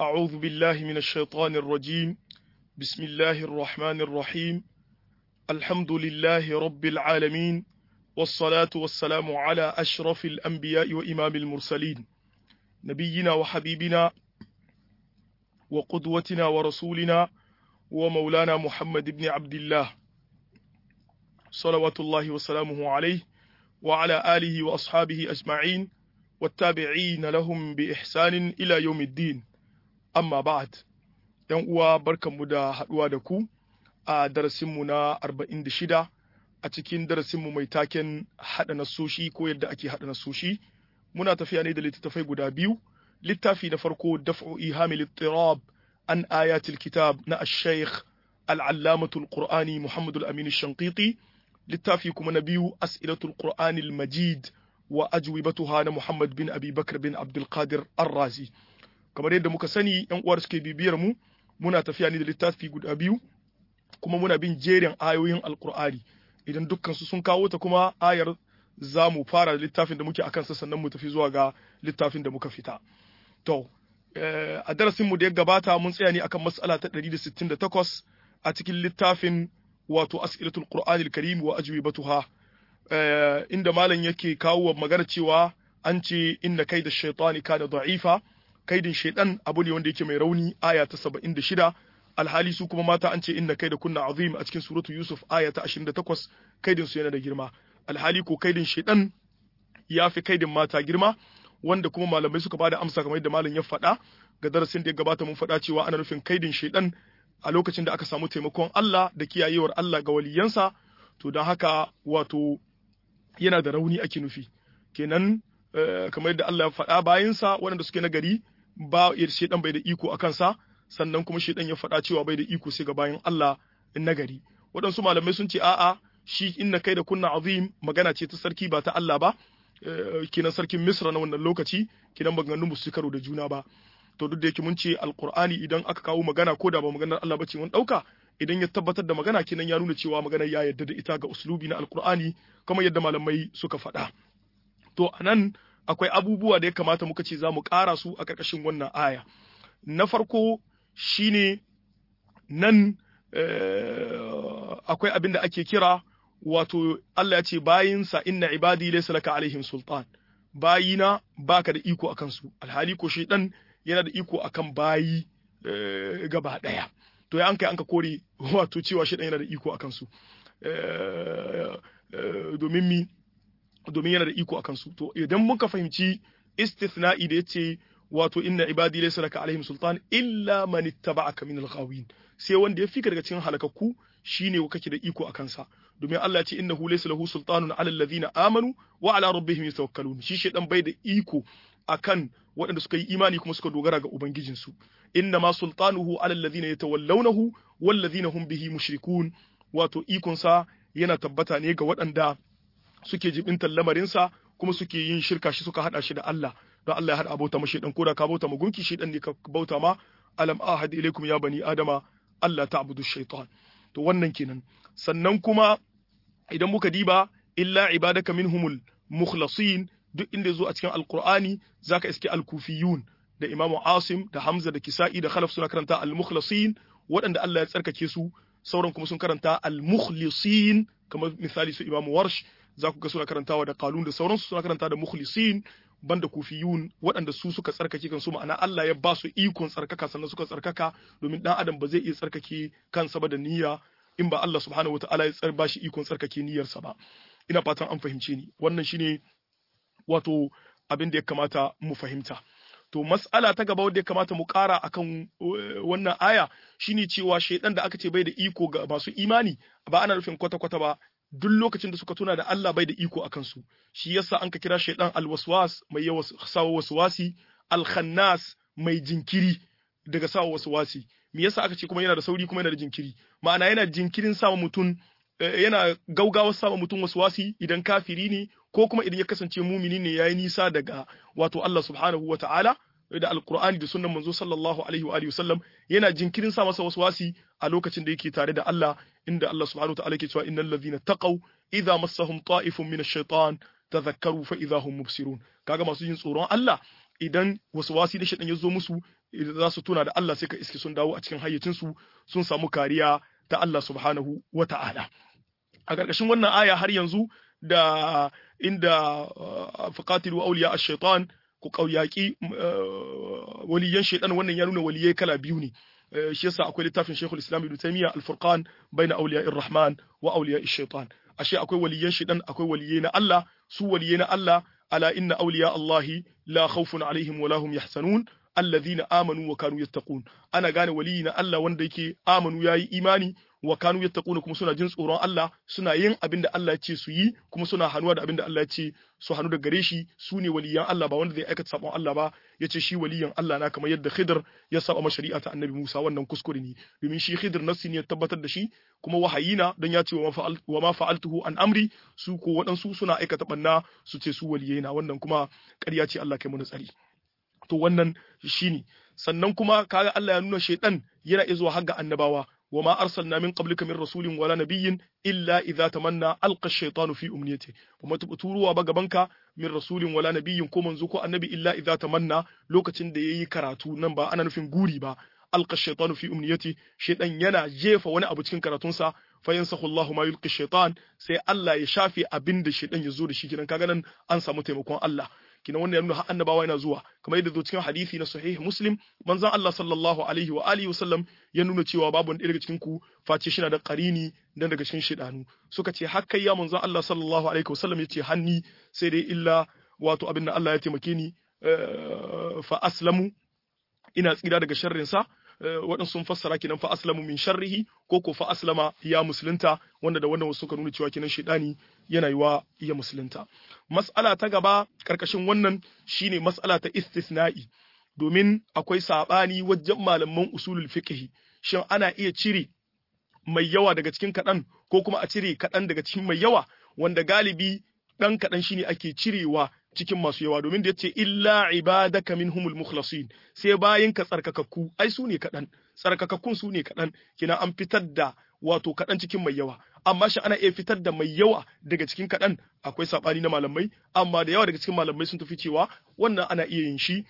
أعوذ بالله من الشيطان الرجيم. بسم الله الرحمن الرحيم. الحمد لله رب العالمين، والصلاة والسلام على أشرف الأنبياء وإمام المرسلين، نبينا وحبيبنا وقدوتنا ورسولنا ومولانا محمد بن عبد الله، صلوات الله وسلامه عليه وعلى آله وأصحابه أجمعين والتابعين لهم بإحسان إلى يوم الدين. Amma ba'ad, ‘yan uwa barkanmu da haɗuwa da ku a darasinmu na 46 a cikin darasinmu mai taken haɗa nasoshi ko yadda ake haɗa nasoshi. Muna tafiya ne da littattafai guda biyu. Littafi na farko daf'u ihamil ittirab an ayatil kitab na ash-shaykh al-allamatul qur'ani Muhammad al-Amin ash-Shanqiti. Littafi kuma na biyu as'ilatul qur'anil majid wa ajwibatuha na Muhammad bin Abi Bakr bin Abdul Qadir ar-Razi. Kamar yadda muka sani ‘yan uwar suke bibiyar mu, muna tafiya ne da littafi guda biyu, kuma muna bin jerin ayoyin Alƙur'ani. Idan dukkansu sun kawo ta kuma ayar za mu fara da littafin da muke akan sa sannan mu tafi zuwa ga littafin da muka fita. To, a darasin mu da ya gabata mun tsaya ne akan mas'ala ta 168 a cikin littafin wato As'ilatul Qur'anil Karim wa ajwibatuha, inda malam yake kawo magana cewa an ce inna kaida shaytani kana da'ifa, kaidin shaidan abu ne wanda yake mai rauni, aya ta 76. Alhali su kuma mata an ce inna kaida kunna azim a cikin suratu Yusuf aya ta 28, kaidin su yana da girma. Alhali ko kaidin shaidan ya fi kaidin mata girma, wanda kuma malamai suka bada amsa kamar yadda malam ya faɗa ga darasin da ya gabata. Mun faɗa cewa ana nufin kaidin shaidan a lokacin da aka samu taimakon Allah da kiyayewar Allah ga waliyansa, to don haka wato yana da rauni ake nufi. Kenan kamar yadda Allah ya faɗa bayinsa waɗanda suke nagari ba shedan bai da iko a kansa, sannan kuma shedan ya faɗa cewa bai da iko sai ga bayin Allah nagari. Waɗansu malamai sun ce a'a, shi inna kai da kunna azim magana ce ta sarki ba ta Allah ba, kenan sarkin Misra na wannan lokaci, kenan maganganun ba su karo da juna ba. To duk da yake mun ce alqur'ani idan aka kawo magana ko da ba maganar Allah bace mun dauka, idan ya tabbatar da magana kenan ya nuna cewa magana ya yarda da ita ga uslubi na alqur'ani kamar yadda malamai suka faɗa. To anan akwai abubuwa da ya kamata muka ce za mu ƙara su a ƙarƙashin wannan aya. Na farko shine nan akwai abin da ake kira wato Allah ya ce bayinsa inna ibadi laysa laka alaihim sultan, bayina baka da iko akan su. Alhali ko shaydan yana da iko akan bayi gaba daya. To ya an ka kore wato cewa shaydan yana da iko akan su domin yana da iko akan su. To idan muka fahimci istithna'i da yace wato inna ibadi laysa laka alaihim sultan illa man ittaba'aka min al-ghawin, sai wanda ya fika daga cikin halakakku shine kake da iko akan sa. Domin Allah ya ce innahu laysa lahu sultanun 'ala alladhina amanu wa 'ala rabbihim yatawakkalun, shi shedan bai da iko akan waɗanda suka yi imani kuma suka dogara ga ubangijin su. Inna ma sultanuhu 'ala alladhina yatawallawnahu wal ladhina hum bihi mushrikun, wato ikon sa yana tabbata ne ga waɗanda suke jibintar lamarinsa kuma suke yin shirka shi suka hada shi da Allah. Don Allah ya hada abota mashi dan koda ka bauta magunki shi dan ne ka bauta ma. Alam ahad ilaikum ya bani adama Allah ta'budu shaytan. To wannan kenan. Sannan kuma idan muka diba illa ibadaka minhumul mukhlasin, duk inda zo a cikin alqur'ani zaka iske al-kufiyun da Imam Asim da Hamza da Kisa'i da Khalaf suna karanta al-mukhlasin, waɗanda Allah ya tsarkake su. Sauran kuma sun karanta al-mukhlisin, kamar misali su Imam Warsh za ku ga suna karantawa da qalun da sauransu suna karanta da mukhlisin, banda kufiyun waɗanda su suka tsarkake kansu, ma'ana Allah ya ba su ikon tsarkaka sannan suka tsarkaka, domin dan adam ba zai iya tsarkake kansa ba da niyya in ba Allah subhanahu wataala ya ba shi ikon tsarkake niyyarsa ba. Ina fatan an fahimce ni. Wannan shine wato abin da ya kamata mu fahimta. To mas'ala ta gaba wanda ya kamata mu ƙara akan wannan aya shine cewa shaidan da aka ce bai da iko ga masu imani, ba ana nufin kwata-kwata ba. Duk lokacin da suka tuna da Allah bai da iko a kansu, shi yasa an ka kira shaidan alwaswas mai yawa sawa waswasi, alkhannas mai jinkiri daga sawa waswasi. Me yasa aka ce kuma yana da sauri kuma yana da jinkiri? Ma'ana yana jinkirin sama mutum, yana gaugawar sama mutum waswasi idan kafiri ne ko kuma idan ya kasance mumini ne yayi nisa daga wato Allah subhanahu wata'ala da alqur'ani da sunnan manzo sallallahu alaihi wa alihi wasallam, yana jinkirin sa masa waswasi a lokacin da yake tare da Allah, inda Allah subhanahu wata'ala yake cewa innal ladhina taqaw idza massahum ta'ifun min ash-shaytan tadhakkaru fa idza hum mubsirun. Kaga masu yin tsoron Allah idan waswasi da shedan ya zo musu za su tuna da Allah sai ka iske sun dawo a cikin hayyacinsu sun samu kariya ta Allah subhanahu wa ta'ala. A ƙarƙashin wannan aya har yanzu da inda faqatilu awliya ash-shaytan ku ƙauyaki waliyan shaytan, wannan ya nuna waliyai kala biyu ne. Shi yasa akwai littafin Sheikhul Islam Ibn Taymiyyah Al-Furqan baina awliya'ir Rahman wa awliya'ish shaytan. Ashe akwai waliyan shaytan, akwai waliyai na Allah. Su waliyai na Allah, ala inna awliya Allahi la khawfun alaihim wa lahum yahzanun alladhina amanu wa kanu yattaqun. Ana gane waliyi na Allah wanda yake amanu yayi imani wa kanu yattaquna kuma suna jin tsoron Allah, suna yin abin da Allah ya ce su yi kuma suna hanuwa da abin da Allah ya ce su hanu da gare shi. Su ne waliyan Allah, ba wanda zai aikata sabon Allah ba ya ce shi waliyan Allah na, kamar yadda Khidr ya saba shari'a ta Annabi Musa. Wannan kuskure ne, domin shi Khidr nassi ne ya tabbatar da shi kuma wahayina don ya ce wa ma fa'altuhu an amri. Su ko waɗansu suna aikata banna su ce su waliyai na, wannan kuma ƙarya ce, Allah kai mu tsari. To wannan shine. Sannan kuma kaga Allah ya nuna shaytan yana izuwa har ga annabawa. وما أرسلنا من قبلك من رسول ولا نبي إلا إذا تمنى ألقى الشيطان في أمنيته. وما تبتوروا بغبنك من رسول ولا نبي كومن زكو النبي إلا إذا تمنى لوكتين دي كراتو نمبا أنا نفين غوري با ألقى الشيطان في أمنيته. شيطان ينا جيف وانا أبو تكين كراتونسا فينسخ الله ما يلقي الشيطان. سي الله يشافي أبند الشيطان يزور شيكنا كاغانا أنسى متيمكوان الله. kina wannan ya nuna har annabawa yana zuwa, kamar yadda zo cikin hadisi na sahih Muslim, manzon Allah sallallahu alaihi wa alihi wasallam ya nuna cewa babu wanda daga cikin ku face shi na da qarini dan daga cikin shedanu. Suka ce har kai ya manzon Allah sallallahu alaihi wasallam yace hanni, sai dai illa wato abin da Allah ya taimake ni fa aslamu, ina tsira daga sharrin sa. Waɗansu sun fassara kinan fa aslamu min sharrihi, ko fa aslama ya musulunta, wanda da wannan wasu suka nuna cewa kinan shedani yana yiwa ya musulunta. Mas'ala ta gaba karkashin wannan shine mas'ala ta istisna'i, domin akwai sabani wajen malaman usulul fiqh, shin ana iya cire mai yawa daga cikin kaɗan ko kuma a cire kaɗan daga cikin mai yawa, wanda galibi ɗan kaɗan shine ake cirewa cikin masu yawa, domin da yace illa ibadaka minhumul mukhlasin, sai bayin ka tsarkakakku, ai su ne kaɗan, tsarkakakkun su ne kaɗan, kina an fitar da wato kaɗan cikin mai yawa. Amma shi ana iya fitar da mai yawa daga cikin kaɗan, akwai saɓani na malamai, amma da yawa daga cikin malamai sun tafi cewa wannan ana iya yin shi,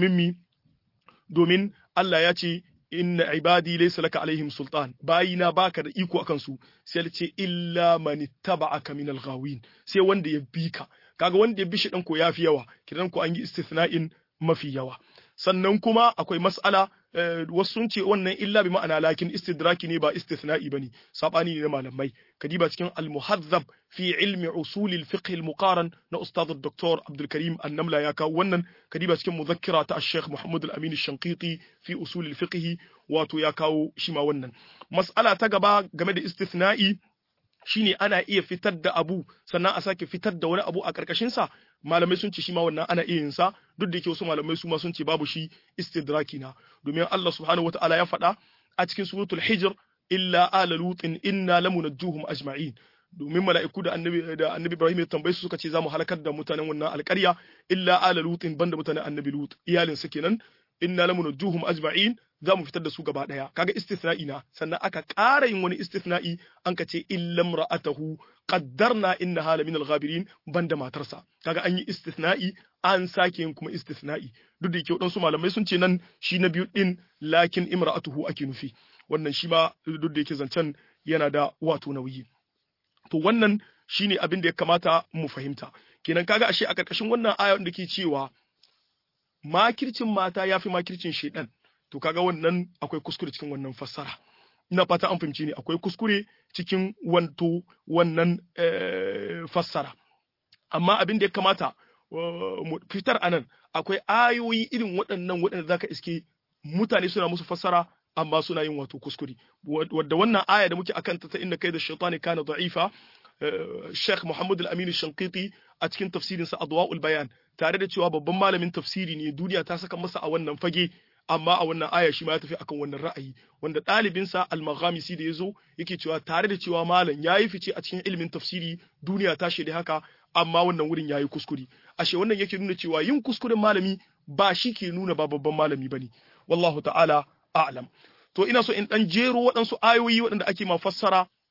domin Allah ya ce inna ibadi laysa laka alaihim sultan, bayina baka da iko akan su, sai ya ce illa man ittaba'aka minal ghawin, sai wanda ya bi ka. Kaga wanda ya bi shi dan ko yafi yawa, kidan ko an yi istithna'in mafi yawa. Sannan kuma akwai mas'ala, wasu sun ce wannan illa bi ma'ana lakin istidraki ne ba istithna'i bane, sabani ne na malamai. Kadiba cikin al-muhazzab fi ilmi usul al-fiqh al-muqaran na ustad Dr. Abdul Karim An-Namla ya kawo wannan. Kadiba cikin muzakkira ta Sheikh Muhammad Al-Amin Al-Shanqiti fi usul al-fiqh, wato ya kawo shi ma wannan. Mas'ala ta gaba game da istithna'i shine ana iya fitar da abu sannan a sake fitar da wani abu a karkashin sa. Malamai sun ce shi ma wannan ana iya yin sa, duk da yake wasu malamai su ma sun ce babu shi istidraki na, domin Allah subhanahu wataala ya faɗa a cikin suratul Hijr illa ala lutin inna lamunajjuhum ajma'in, domin mala'iku da annabi Ibrahim ya tambaye su suka ce zamu halakar da mutanen wannan alƙarya illa ala lutin, banda mutanen annabi Lut, iyalin su kenan, inna lamunajjuhum ajma'in, za mu fitar da su gaba daya. Kaga istithna'i na, sannan aka ƙara yin wani istithna'i an ka ce illam ra'atahu qaddarna innaha la min al-ghabirin, banda matarsa. Kaga an yi istithna'i an sake yin kuma istithna'i, duk da yake wadansu malamai sun ce nan shi na biyu din lakin imra'atuhu ake nufi. Wannan shi ma duk da yake zancen yana da wato nauyi. To wannan shine abin da ya kamata mu fahimta. Kenan kaga ashe a karkashin wannan aya da ke cewa makircin mata yafi makircin shedan, to kaga wannan akwai kuskure cikin wannan fassara. Ina fata an fahimci ne, akwai kuskure cikin wannan fassara. Amma abin da ya kamata mu fitar anan, akwai ayoyi irin waɗanda zaka iske mutane suna musu fassara amma suna yin wato kuskure. Wadda wannan aya da muke akan ta inna kaida shaytani kana da'ifa, Sheikh Muhammad Al-Amin Al-Shanqiti a cikin tafsirinsa Adwa'ul Bayan, tare da cewa babban malamin tafsiri ne, duniya ta saka masa a wannan fage, amma a wannan aya shi ma ya tafi akan wannan ra'ayi, wanda ɗalibinsa Al-Maghamisi da ya zo yake cewa tare da cewa malam ya yi fice a cikin ilimin tafsiri, duniya ta shaida haka, amma wannan wurin ya yi kuskure. Ashe wannan yake nuna cewa yin kuskuren malami ba shi ke nuna ba babban malami bane. Wallahu ta'ala a'lam. To ina so in dan jero waɗansu ayoyi waɗanda ake ma fassara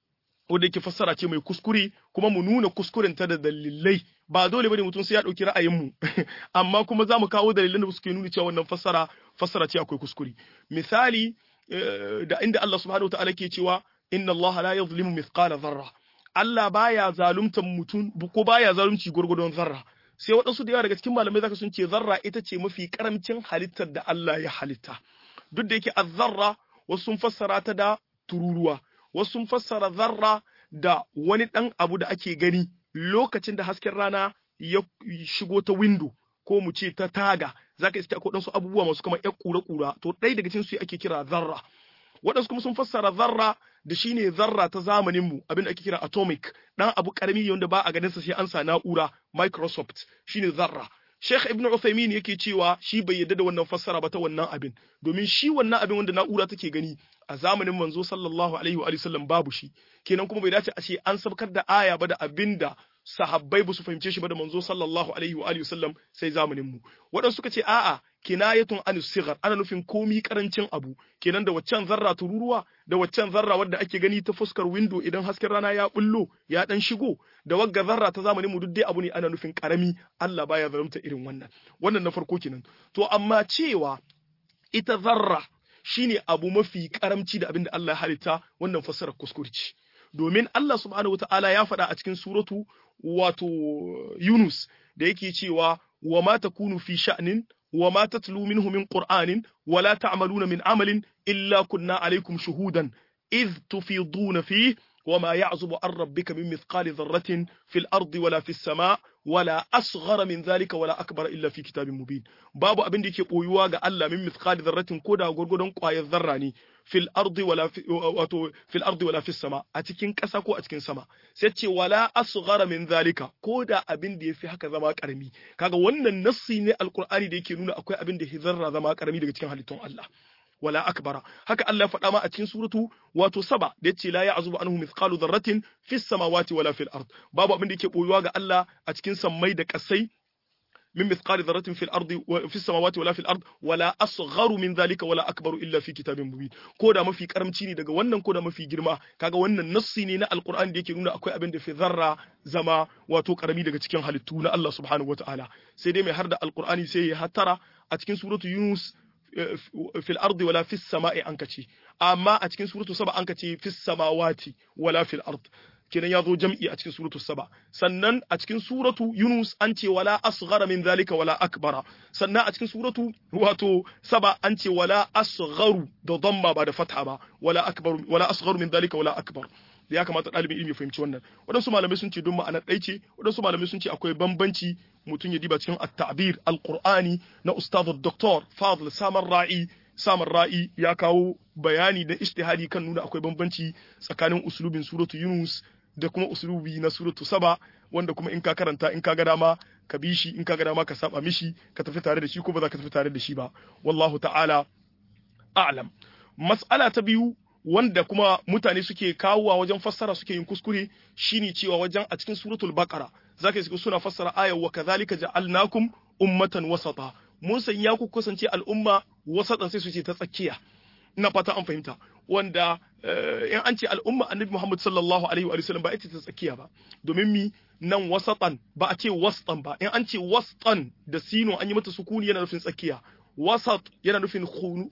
wanda yake fassara ce mai kuskure kuma mu nuna kuskuren ta da dalilai ba dole bane mutum sai ya dauki ra'ayin mu amma kuma za mu kawo dalilan da suke nuna cewa wannan fassara ce akwai kuskure misali da inda Allah subhanahu wataala ke cewa inna Allah la yuzlimu mithqala dharra Allah baya zaluntan mutum ko baya zalunci gurgudun zarra sai waɗansu da yawa daga cikin malamai zaka sun ce zarra ita ce mafi karamcin halittar da Allah ya halitta duk da yake az-zarra wasu sun fassara ta da tururuwa wasu sun fassara zarra da wani ɗan abu da ake gani lokacin da hasken rana ya shigo ta window ko mu ce ta taga zaka iska ko ɗansu abubuwa masu kamar ƴan ƙura-ƙura to ɗaya daga cikin su ake kira zarra waɗansu kuma sun fassara zarra da shine zarra ta zamanin mu abin da ake kira atomic dan abu karami wanda ba a ganin sa sai an sa na'ura Microsoft shine zarra Sheikh Ibn Uthaymeen yake cewa shi bai yarda da wannan fassara ba ta wannan abin domin shi wannan abin wanda na'ura take gani a zamanin manzo sallallahu alaihi wa sallam babu shi kenan kuma bai dace a ce an sabkar da aya ba da abinda sahabbai ba su fahimce shi ba da manzo sallallahu alaihi wa sallam sai zamanin mu waɗansu suka ce a'a kinayatun an sigar ana nufin komi karancin abu kenan da waccan zarra tururuwa da waccan zarra wadda ake gani ta fuskar window idan hasken rana ya bullo ya dan shigo da wagga zarra ta zamanin mu duk dai abu ne ana nufin karami Allah baya zalunta irin wannan na farko kenan to amma cewa ita zarra shine abu mafi karamci da abinda Allah ya halitta wannan fassarar kuskurci domin Allah subhanahu wataala ya faɗa a cikin suratu wato Yunus da yake cewa wa ma takunu fi sha'nin wa ma tatlu minhu min qur'anin wa la ta'maluna min amalin illa kunna alaykum shuhudan idh tufiduna fihi wa ma ya'zubu an rabbika min mithqali dharratin fil ardi wala fis sama' wala asghara min dhalika wala akbara illa fi kitabin mubin babu abin da yake boyuwa ga Allah min mithqali dharratin ko da gurgudun ƙwayar zarra ne fil ardi wala fis sama a cikin ƙasa ko a cikin sama sai ce wala asghara min dhalika ko da abin da yafi haka zama karami kaga wannan nassi ne alqur'ani da yake nuna akwai abin da zarra zama karami daga cikin halittun Allah wala akbara haka Allah faɗa ma a cikin suratu wato saba da yace la ya'zubu anhu mithqalu dharratin fis samawati wala fil ard babu abin da yake boyuwa ga Allah a cikin sammai da kasai min mithqali dharratin fil ardi wa fis samawati wala fil ard wala asgharu min dhalika wala akbaru illa fi kitabin mubin ko da mafi karamci ne daga wannan ko da mafi girma kaga wannan nassi ne na alqur'ani da yake nuna akwai abin da fi zarra zama wato karami daga cikin halittu na Allah subhanahu wataala sai dai mai har da alqur'ani sai ya hatara a cikin suratu Yunus fil ardi wala fis sama'i ankace amma a cikin suratu saba ankace fis samawati wala fil ard kenan yazo jam'i a cikin suratu saba sannan a cikin suratu Yunus an ce wala asghara min zalika wala akbara sannan a cikin suratu wato saba an ce wala asgharu da dhamma ba da fatha ba wala akbaru wala asgharu min zalika wala akbar da ya kamata ɗalibin ilimi ya fahimci wannan waɗansu malamai sun ce don ma'anar ɗai ce waɗansu malamai sun ce akwai bambanci mutum ya diba cikin at-ta'bir al-qur'ani na ustaz Dr. Fadl Samar Ra'i ya kawo bayani da ijtihadi kan nuna akwai bambanci tsakanin uslubin suratu Yunus da kuma uslubi na suratu Saba wanda kuma in ka karanta in ka ga dama ka bi shi in ka ga dama ka saba mishi ka tafi tare da shi ko ba za ka tafi tare da shi ba wallahu ta'ala a'lam mas'ala ta biyu wanda kuma mutane suke kawowa wajen fassara suke yin kuskure shine cewa wajen a cikin suratul baqara zaka yi suna fassara ayat wa kadhalika ja'alnakum ummatan wasata mun sanya ku kasance al'umma wasatan sai su ce ta tsakiya ina fata an fahimta wanda in an ce al'umma annabi Muhammad sallallahu alaihi wa sallam ba ita ta tsakiya ba domin mi nan wasatan ba a ce wastan ba in an ce wastan da sino an yi mata sukuni yana nufin tsakiya wasat yana nufin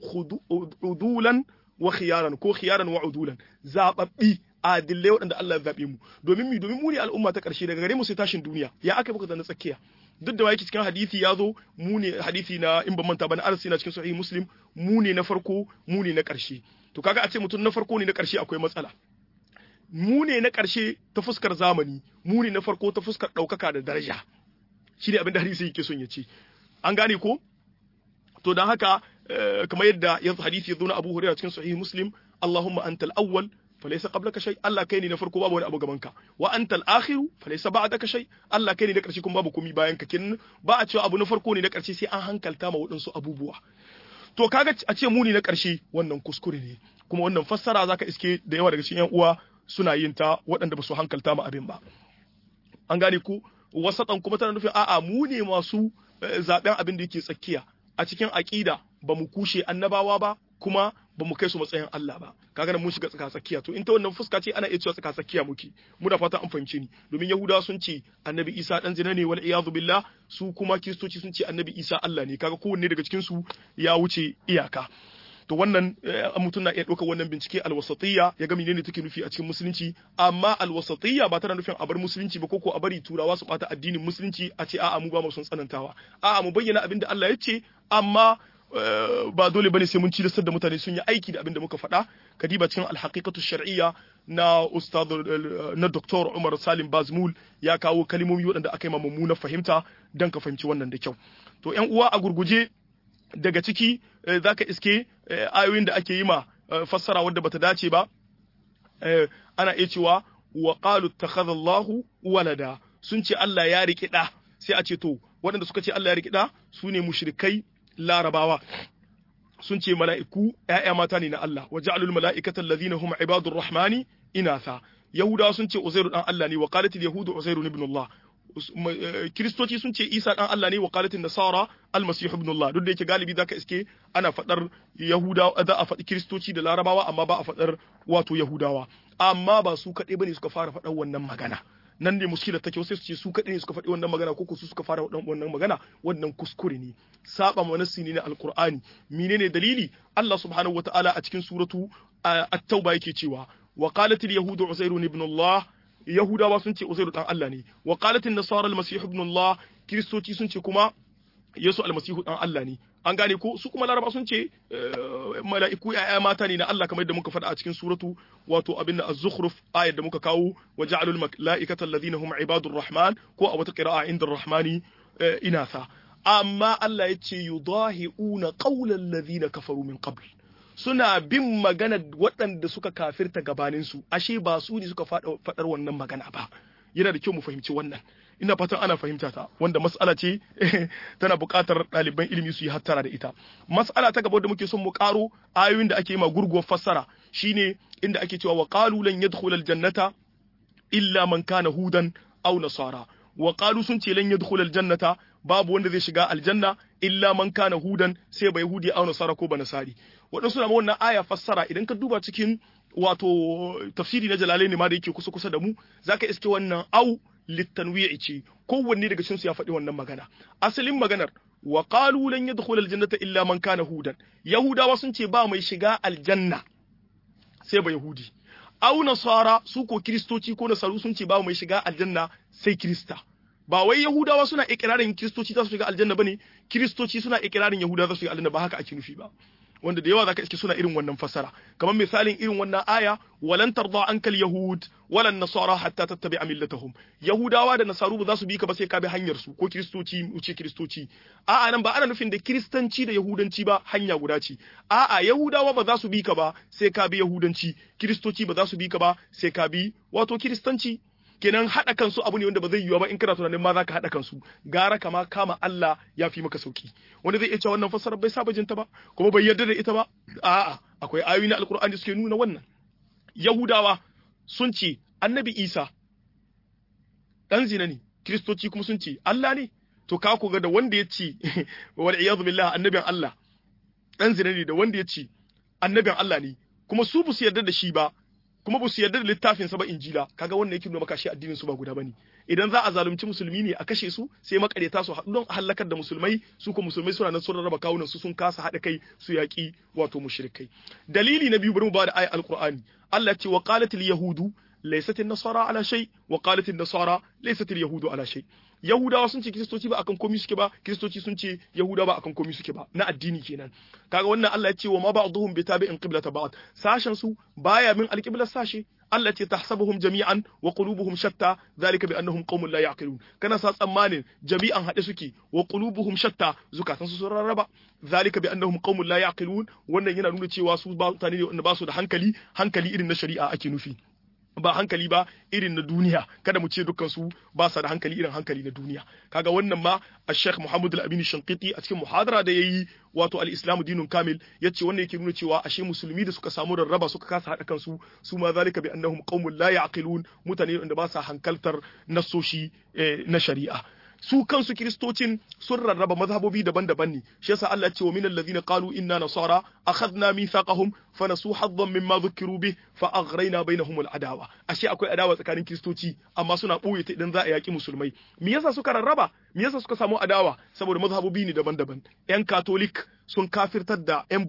udulan wa khiyaran ko khiyaran wa udulan zababbi adillai waɗanda Allah ya zabe mu domin mu ne al'umma ta ƙarshe daga gare mu sai tashin duniya ya aka buka da tsakiya duk da yake cikin hadisi ya zo mu ne hadisi na in ban manta ba na arsi na cikin sahih muslim mu ne na farko mu ne na ƙarshe to kaga a ce mutum na farko ne na ƙarshe akwai matsala mu ne na ƙarshe ta fuskar zamani mu ne na farko ta fuskar ɗaukaka da daraja shi ne abin da hadisi yake son ya ce an gane ko to don haka kamar yadda ya hadisi ya zo na Abu Hurairah cikin sahih Muslim Allahumma antal awwal falaysa qablaka shay Allah kai ne na farko babu wani abu gaban ka wa antal akhir falaysa ba'daka shay Allah kai ne na karshe kuma babu komai bayan ka kin ba a cewa abu na farko ne na karshe sai an hankalta ma wadansu abubuwa to kaga a ce mu ne na karshe wannan kuskure ne kuma wannan fassara zaka iske da yawa daga cikin yan uwa suna yin ta waɗanda ba su hankalta ma abin ba an gane ku wasatan kuma tana nufin a'a mu ne masu zaben abin da yake tsakiya a cikin aqida ba mu kushe annabawa ba kuma ba mu kai su matsayin Allah ba kaga nan mun shiga tsaka-tsakiya to in ta wannan fuska ce ana iya cewa tsaka-tsakiya muke muna fata an fahimce ni domin Yahudawa sun ce Annabi Isa dan zina ne wal iyadu billah su kuma Kiristoci sun ce Annabi Isa Allah ne kaga kowanne daga cikin su ya wuce iyaka to wannan mutum na iya ɗaukar wannan bincike alwasatiyya ya ga menene take nufi a cikin musulunci amma alwasatiyya ba tana nufin a bar musulunci ba ko a bari turawa su bata addinin musulunci a ce a'a mu ba mu son tsanantawa a'a mu bayyana abin da Allah ya ce amma ba dole bane sai mun ci da mutane sun yi aiki da abin da muka faɗa kadiba cikin alhaqiqatu shar'iyya na ustad na Dr. Umar Salim Bazmul ya kawo kalmomi waɗanda aka yi ma mummunar fahimta dan ka fahimci wannan da kyau to ƴan uwa a gurguje daga ciki zaka iske ayoyin da ake yi ma fassara wadda bata dace ba ana iya cewa wa qalu ittakhadha Allahu walada sun ce Allah ya riki da sai a ce to waɗanda suka ce Allah ya riki da su ne mushrikai larabawa sun ce mala'iku ƴaƴa mata ne na Allah wa ja'alul mala'ikata allazina hum ibadur rahmani inatha yahudawa sun ce uzairu dan Allah ne wa qalatil yahudu uzairu ibn Allah kiristoci sun ce Isa dan Allah ne wa qalatin nasara almasih ibn Allah duk da yake galibi zaka iske ana fadar yahudawa za a faɗi kiristoci da larabawa amma ba a fadar wato yahudawa amma ba su kaɗai bane suka fara faɗar wannan magana nan ne muskilar take sai su ce su kaɗai ne suka faɗi wannan magana ko su suka fara wannan magana wannan kuskure ne saba manassi ne na alqur'ani menene dalili Allah subhanahu wataala a cikin suratu at-tauba yake cewa wa qalatil yahudu uzairu ibn Allah Yahudawa sun ce Uzairu dan Allah ne wa qalatin nasara al-masih ibn Allah kiristoci sun ce kuma Yesu al-masihu dan Allah ne an gane ko su kuma laraba sun ce mala'iku ya'ya mata ne na Allah kamar yadda muka faɗa a cikin suratu wato abin az-zukhruf ayat da muka kawo wa ja'alul mala'ikata alladhina hum ibadur rahman ko a wata qira'a inda ar-rahmani inatha amma Allah ya ce yudahiuna qawla alladhina kafaru min qabl suna bin magana waɗanda suka kafirta gabaninsu ashe ba su ne suka faɗar wannan magana ba yana da kyau mu fahimci wannan ina fatan ana fahimta ta wanda mas'ala ce tana buƙatar ɗaliban ilimi su yi hattara da ita mas'ala ta gaba da muke son mu ƙaro ayoyin da ake yi ma gurguwar fassara shine inda ake cewa wa qalu lan yadkhula aljannata illa man kana hudan aw nasara wa qalu sun ce lan yadkhula aljannata babu wanda zai shiga aljanna illa man kana hudan sai ba yahudi aw nasara ko ba nasari wadansu na wannan aya fassara idan ka duba cikin wato tafsiri na jalalaini ma da yake kusa da mu zaka iske wannan au litanwi'i ce kowanne daga cikin su ya faɗi wannan magana asalin maganar wa qalu lan yadkhula aljannata illa man kana hudan yahudawa sun ce ba mai shiga aljanna sai ba yahudi au nasara su ko kristoci ko nasaru sun ce ba mai shiga aljanna sai krista ba wai yahudawa suna ikirarin kristoci za su shiga aljanna bane kristoci suna ikirarin yahudawa za su shiga aljanna ba haka ake nufi ba wanda da yawa zaka iske suna irin wannan fasara kamar misalin irin wannan aya walan tarda ankal yahud walan nasara hatta tattabi'a millatahum yahudawa da nasaru ba za su bi ka ba sai ka bi hanyar su ko kristoci uce kristoci a'a nan ba ana nufin da kristanci da yahudanci ba hanya guda ce a'a yahudawa ba za su bi ka ba sai ka bi yahudanci kristoci ba za su bi ka ba sai ka bi wato kristanci kenan hada kansu abu ne wanda ba zai yiwu ba in kana tunanin ma zaka hada kansu gara kama kama Allah ya fi maka sauki wanda zai iya cewa wannan fassarar bai saba jinta ba kuma bai yarda da ita ba a'a akwai ayoyi na alkur'ani da suke nuna wannan yahudawa sun ce annabi Isa dan zina ne kristoci kuma sun ce Allah ne to ka ku ga da wanda ya ce wal iyadu billah annabin Allah dan zina ne da wanda ya ce annabin Allah ne kuma su bu su yarda da shi ba kuma ba su yarda da littafin sa ba injila kaga wannan yake nuna maka shi addinin su ba guda bane idan za a zalunci musulmi ne a kashe su sai makareta su haɗu don halakar da musulmai su ko musulmai suna nan sun rarraba kawunan su sun kasa haɗa kai su yaƙi wato mushrikai dalili na biyu bari mu ba da ayat alqur'ani Allah ce wa qalatil yahudu laysat an-nasara ala shay wa qalat an-nasara laysat al-yahudu ala shay yahudawa sun ce kristoci ba akan komai suke ba kristoci sun ce yahudawa ba akan komai suke ba na addini kenan kaga wannan Allah ya ce wa ma ba'dhum bi tabi'in qiblata ba'd sashen su baya min alqibla sashe Allah ce tahsabuhum jami'an wa qulubuhum shatta zalika bi annahum qaumun la ya'qilun kana sa tsammanin jami'an hade suke wa qulubuhum shatta zukatan su sun rarraba zalika bi annahum qaumun la ya'qilun wannan yana nuna cewa su ba mutane ne wanda ba su da hankali irin na shari'a ake nufi ba hankali ba irin na duniya kada mu ce dukkan su ba sa da hankali irin hankali na duniya kaga wannan ma Sheikh Muhammad Al-Amin Shanqiti a cikin muhadara da yayi wato al-Islam dinun kamil yace wannan yake nuna cewa ashe musulmi da suka samu rarraba suka kasa hada kansu su ma zalika bi annahum qaumun la ya'qilun mutane wanda ba sa hankaltar nasoshi na shari'a su kansu kiristocin sun rarraba mazhabobi daban-daban ne shi yasa Allah ya ce wa minal ladina qalu inna nasara akhadna mithaqahum fanasu haddan mimma dhukiru bih fa aghrayna bainahum al-adawa ashe akwai adawa tsakanin kiristoci amma suna boye ta idan za a yaki musulmai me yasa suka rarraba me yasa suka samu adawa saboda mazhabobi ne daban-daban yan catholic sun kafirtar da yan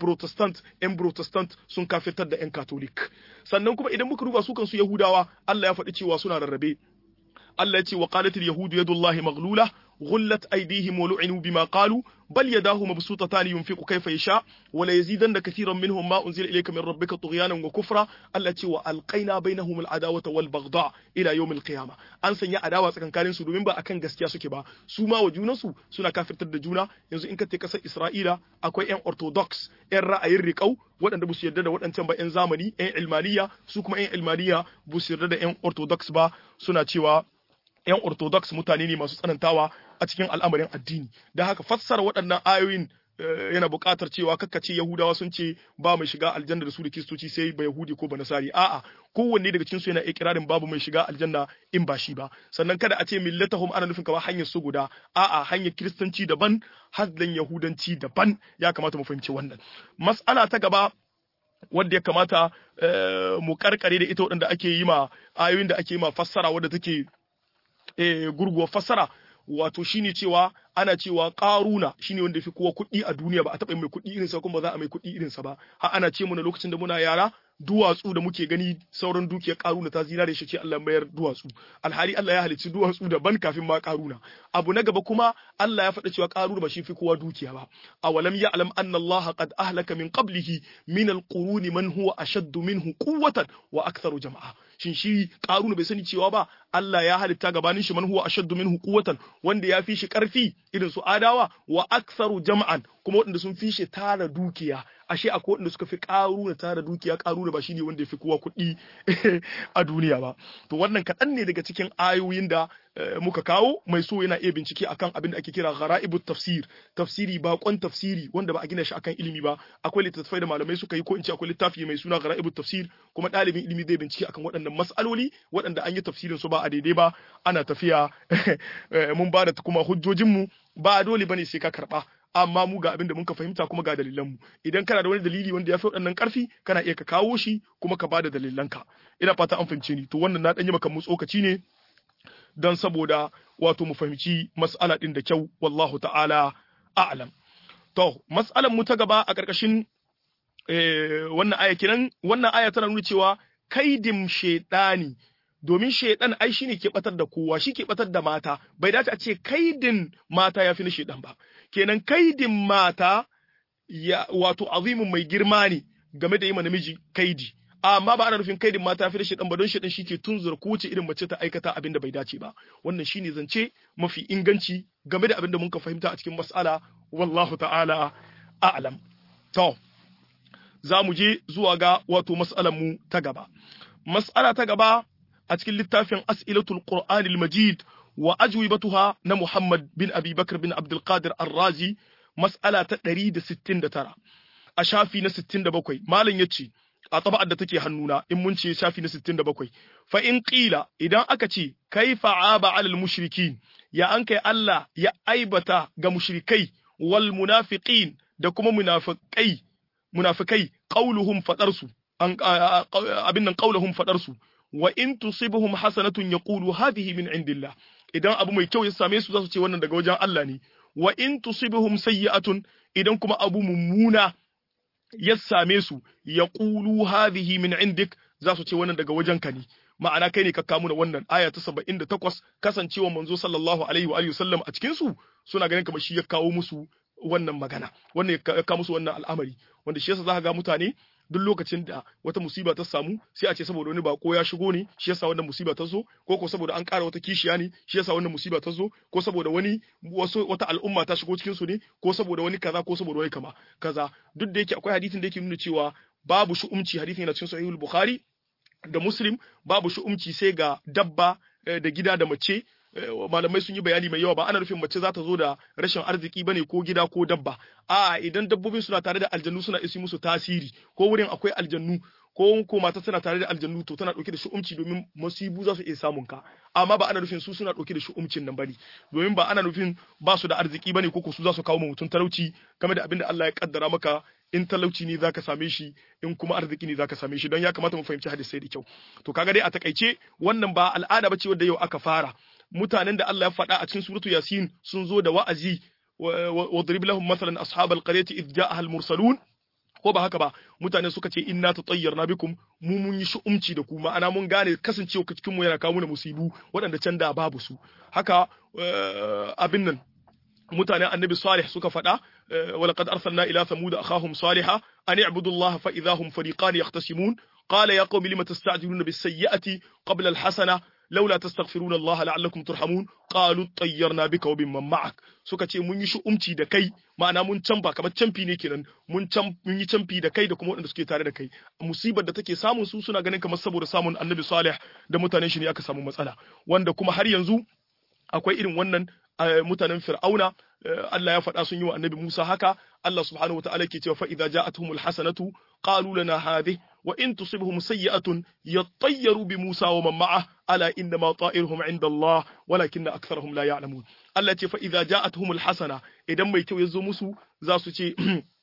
protestant sun kafirtar da yan catholic sannan kuma idan muka duba su kansu yahudawa Allah ya faɗi cewa suna rarrabe Allah ya ce wa qalatil yahudu yadullahi maghlula غلت أيديهم ولعنوا بما قالوا بل يداه مبسوطتان ينفق كيف يشاء ولا يزيدن كثيرا منهم ما أنزل إليك من ربك طغيانا وكفرا التي وألقينا بينهم العداوة والبغضاء إلى يوم القيامة أن سنيا عداوة كان كارين سودو من با أكن غسكيا سوكي با سوما وجونسو سونا كافر تد جونا ينزو إنك تكسا إسرائيل أكوي إن أرثوذكس إن رأي الرقو waɗanda busu yarda da waɗancan ba 'yan zamani 'yan ilmaniya su kuma 'yan ilmaniya busu yarda da 'yan orthodox ba suna cewa 'yan orthodox mutane ne masu tsanantawa a cikin al'amarin addini da haka fassara waɗannan ayoyin yana buƙatar cewa kakkace Yahudawa sun ce ba mai shiga aljanna da su da Kiristoci sai ba Yahudi ko ba Nasari a'a kowanne daga cikin su yana ikirarin babu mai shiga aljanna in ba shi ba sannan kada a ce millatahum ana nufin kamar hanyar su guda a'a hanyar Kiristanci daban haddan Yahudanci daban ya kamata mu fahimci wannan mas'ala ta gaba wanda ya kamata mu karkare da ita waɗanda ake yi ma ayoyin da ake yi ma fassara wadda take gurguwar fassara wato shine cewa ana cewa Qaruna shine wanda yafi kowa kuɗi a duniya ba a taɓa mai kuɗi irinsa kuma ba za a mai kuɗi irinsa ba har ana ce mu na lokacin da muna yara duwatsu da muke gani sauran dukiyar Qaruna ta zinare shi ce Allah mayar duwatsu alhali Allah ya halicci duwatsu daban kafin ma Qaruna abu na gaba kuma Allah ya faɗa cewa Qaruna ba shi fi kowa dukiya ba awalam ya'lam anna Allah qad ahlaka min qablihi min alquruni man huwa ashaddu minhu quwwatan wa aktharu jama'a shin shi Qaruna bai sani cewa ba Allah ya halitta gabanin shi man huwa ashaddu minhu quwwatan wanda ya fi shi karfi irin su adawa wa aktharu jama'an kuma wanda sun fi shi tara dukiya ashe akwai wanda suka fi Qaruna tara dukiya Qaruna ba shine wanda ya fi kowa kuɗi a duniya ba to wannan kaɗan ne daga cikin ayoyin da muka kawo mai so yana iya bincike akan abin da ake kira gharaibut tafsiri bakon tafsiri wanda ba a gina shi akan ilimi ba akwai littattafai da malamai suka yi ko in ce akwai littafi mai suna gharaibut tafsir kuma ɗalibin ilimi zai bincike akan waɗannan mas'aloli waɗanda an yi tafsirin su ba a daidai ba ana tafiya mun ba da kuma hujjojinmu ba dole bane sai ka karɓa amma mu ga abin da muka fahimta kuma ga dalilanmu idan kana da wani dalili wanda ya fi waɗannan ƙarfi kana iya ka kawo shi kuma ka bada dalilanka ina fata an fahimce ni to wannan na ɗan yi maka mu tsokaci ne don saboda wato mu fahimci mas'ala ɗin da kyau wallahu ta'ala a'lam to mas'alan mu ta gaba a ƙarƙashin wannan aya kenan wannan aya tana nuna cewa kaidin shedani domin shedan ai shine ke batar da kowa shi ke batar da mata bai dace a ce kaidin mata yafi na shedan ba kenan kaidin mata ya wato azimin mai girma ne game da yi namiji kaidi amma ba ana nufin kaidin mata yafi na shedan ba don shedan shike tunzura ko wace irin mace ta aikata abin da bai dace ba wannan shine zance mafi inganci game da abin da mun ka fahimta a cikin mas'ala wallahu ta'ala a'lam to za mu je zuwa ga wato mas'alan mu ta gaba mas'ala ta gaba a cikin littafin As'ilatul Qur'anil Majid wa ajwibatuha na Muhammad bin Abi Bakr bin Abdul Qadir Ar-Razi mas'ala ta 169 a shafi na 67 malam yace a taba'ar da take hannuna in mun ce shafi na 67 fa in qila idan aka ce kaifa aba 'alal mushrikin ya an kai Allah ya aibata ga mushrikai wal munafiqin da kuma munafikai qauluhum fadarsu abin nan qauluhum fadarsu wa in tusibhum hasanatun yaqulu hadhihi min indillah idan abu mai kyau ya same su zasu ce wannan daga wajen Allah ne wa in tusibhum sayyi'atun idan kuma abu mummuna ya same su yaqulu hadhihi min indik zasu ce wannan daga wajen ka ne ma'ana kai ne ka kawo mana wannan aya ta 78 kasancewa manzo sallallahu alaihi wa alihi wasallam a cikin su suna ganin kamar shi ya kawo musu wannan magana wannan ya kawo musu wannan al'amari wanda shi yasa zaka ga mutane duk lokacin da wata musiba ta samu sai a ce saboda wani bako ya shigo ne shi yasa wannan musiba ta zo ko saboda an ƙara wata kishiya ne shi yasa wannan musiba ta zo ko saboda wani wata al'umma ta shigo cikin su ne ko saboda wani kaza ko saboda wani kaza duk da yake akwai hadisin da yake nuna cewa babu shu'umci hadisin yana cikin sahihul bukhari da muslim babu shu'umci sai ga dabba da gida da mace malamai sun yi bayani mai yawa ba ana nufin mace za ta zo da rashin arziki bane ko gida ko dabba a idan dabbobin suna tare da aljannu suna isi musu tasiri ko wurin akwai aljannu ko mata tana tare da aljannu to tana dauke da shu'umci domin musibu za su iya samun ka amma ba ana nufin su suna dauke da shu'umcin nan bane domin ba ana nufin ba su da arziki bane ko su za su kawo mutum talauci game da abin da Allah ya kaddara maka in talauci ne zaka same shi in kuma arziki ne zaka same shi don ya kamata mu fahimci hadisi da kyau to kaga dai a takaice wannan ba al'ada bace wanda yau aka fara mutanen da Allah ya faɗa a cikin suratu yasin sun zo da wa'azi wadrib lahum mathalan ashabal qaryati idh ja'aha al-mursalun ko ba haka ba mutane suka ce inna tatayyarna bikum mu mun yi shu'umci da ku ma'ana mun gane kasancewa cikin mu yana kawo mana musibu waɗanda can da babu su haka abin nan mutanen annabi salih suka faɗa walaqad arsalna ila thamud akhahum salihah an i'budu allaha fa idahum fariqan yahtasimun qala ya qaumi lima tasta'jiluna bis sayyi'ati qabla al hasana laula tastaghfiruna allaha la'allakum turhamun qalu tayyarna bika wa bimman ma'ak suka ce mun yi shu'umci da kai ma'ana mun canfa kamar canfi ne kenan mun yi canfi da kai da kuma waɗanda suke tare da kai musibar da take samun su suna ganin kamar saboda samun annabi salih da mutanen shi ne aka samu matsala wanda kuma har yanzu akwai irin wannan mutanen fir'auna Allah ya faɗa sun yi wa annabi Musa haka Allah subhanahu wataala ke cewa fa idza ja'atuhumul hasanatu qalu lana hadhihi wa in tusibhum sayyi'atun yattayyaru bi Musa wa man ma'ah ala inna ma ta'iruhum 'inda Allah walakinna aktharuhum la ya'lamun Allah ce fa idza ja'atuhumul hasana idan mai kyau yazo musu za su ce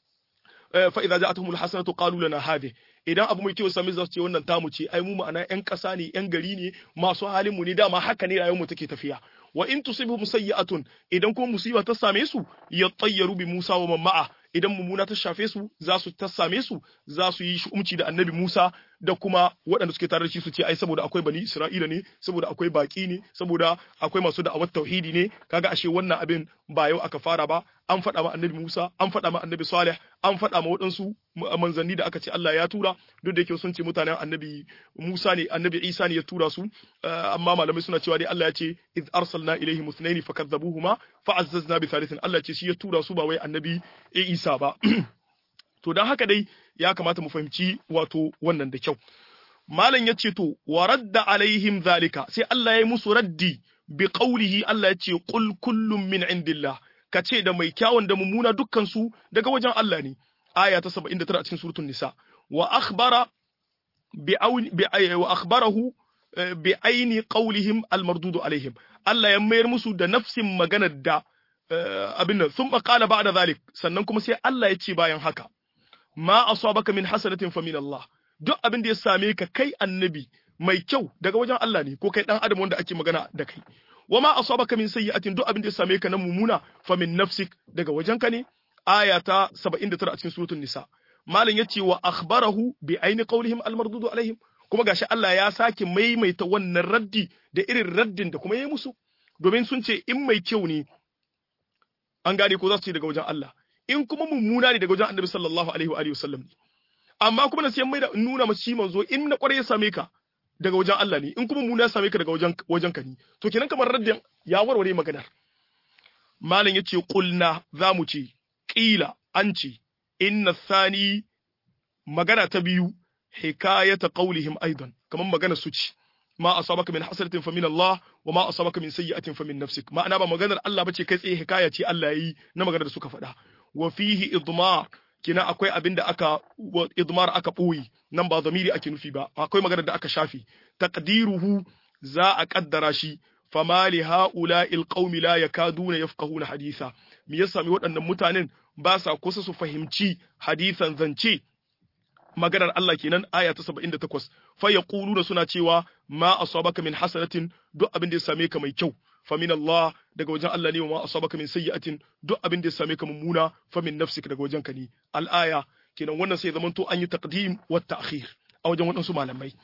fa idza ja'atuhumul hasanatu qalu lana hadhihi idan abu mai kyau sami za su ce wannan tamu ce ai mu ma'ana yan ƙasa ne yan gari ne masu halin mu ne dama haka ne rayuwar mu take tafiya wa in tusibhum sayyi'atun idan kuma musiba ta same su yattayyaru bi Musa wa man ma'a idan mumuna ta shafe su za su ta same su za su yi shu'umci da annabi Musa da kuma waɗanda suke tare da shi su ce ai saboda akwai bani Isra'ila ne saboda akwai baki ne saboda akwai masu da'awar tauhidi ne kaga ashe wannan abin ba yau aka fara ba an faɗa ma annabi Musa an faɗa ma annabi Salih an faɗa ma waɗansu manzanni da aka ce Allah ya tura duk da yake sun ce mutanen annabi Musa ne annabi Isa ne ya tura su amma malamai suna cewa dai Allah ya ce iz arsalna ilaihim ithnayn fakadzabuhuma fa'azzazna bi thalithin Allah ya ce shi ya tura su ba wai annabi Isa ba to dan haka dai ya kamata mu fahimci wato wannan da kyau malam ya ce to wa radda alaihim zalika sai Allah ya yi musu raddi bi qawlihi Allah ya ce qul kullum min indillah kace da mai kyawun da mummuna dukkan su daga wajen Allah ne aya ta 79 a cikin suratul nisa wa akhbarahu bi aini qawlihim almardudu alaihim Allah ya mayar musu da nafsin maganar da abin nan sun qala ba'da zalik sannan kuma sai Allah ya ce bayan haka ma asabaka min hasanatin fa min Allah duk abin da ya same ka kai annabi mai kyau daga wajen Allah ne ko kai dan adam wanda ake magana da kai wama asabaka min sayyi'atin duk abin da ya same ka na mumuna fa min nafsik daga wajenka ne aya ta 79 a cikin suratul nisa malam yace wa akhbarahu bi aini qawlihim almardudu alaihim kuma gashi Allah ya sake maimaita wannan raddi da irin raddin da kuma yayi musu domin sun ce in mai kyau ne an gane ko za su ce daga wajen Allah in kuma mummuna ne daga wajen Annabi sallallahu alaihi wa alihi wasallam ne amma kuma sai mai da nuna masa shi manzo in na kware ya same ka daga wajen Allah ne in kuma mummuna ya same ka daga wajen ka ne to kenan kamar raddin ya warware maganar malam yace qulna zamu ce qila an ce inna thani magana ta biyu hikayata qawlihim aidan kaman magana su ci ma asabaka min hasanatin fa min Allah wa ma asabaka min sayyi'atin fa min nafsik ma'ana ba maganar Allah bace kai tsaye hikaya ce Allah yayi na maganar da suka faɗa wa fihi idmar kina akwai abin da aka idmar aka boye nan ba zamiri ake nufi ba akwai maganar da aka shafi taqdiruhu za a kaddara shi fama li ha'ula'il qaumi la yakaduna yafqahuna haditha me yasa mi waɗannan mutanen ba sa kusa su fahimci hadisan zance maganar Allah kenan aya ta 78 fa yaquluna suna cewa ma asabaka min hasanatin duk abin da ya same ka mai kyau fa min Allah daga wajen Allah ne wa ma asabaka min sayyi'atin duk abin da ya same ka mummuna fa min nafsika daga wajen ka ne al aya kenan wannan sai zaman to an yi taqdim wa ta'khir a wajen waɗansu malamai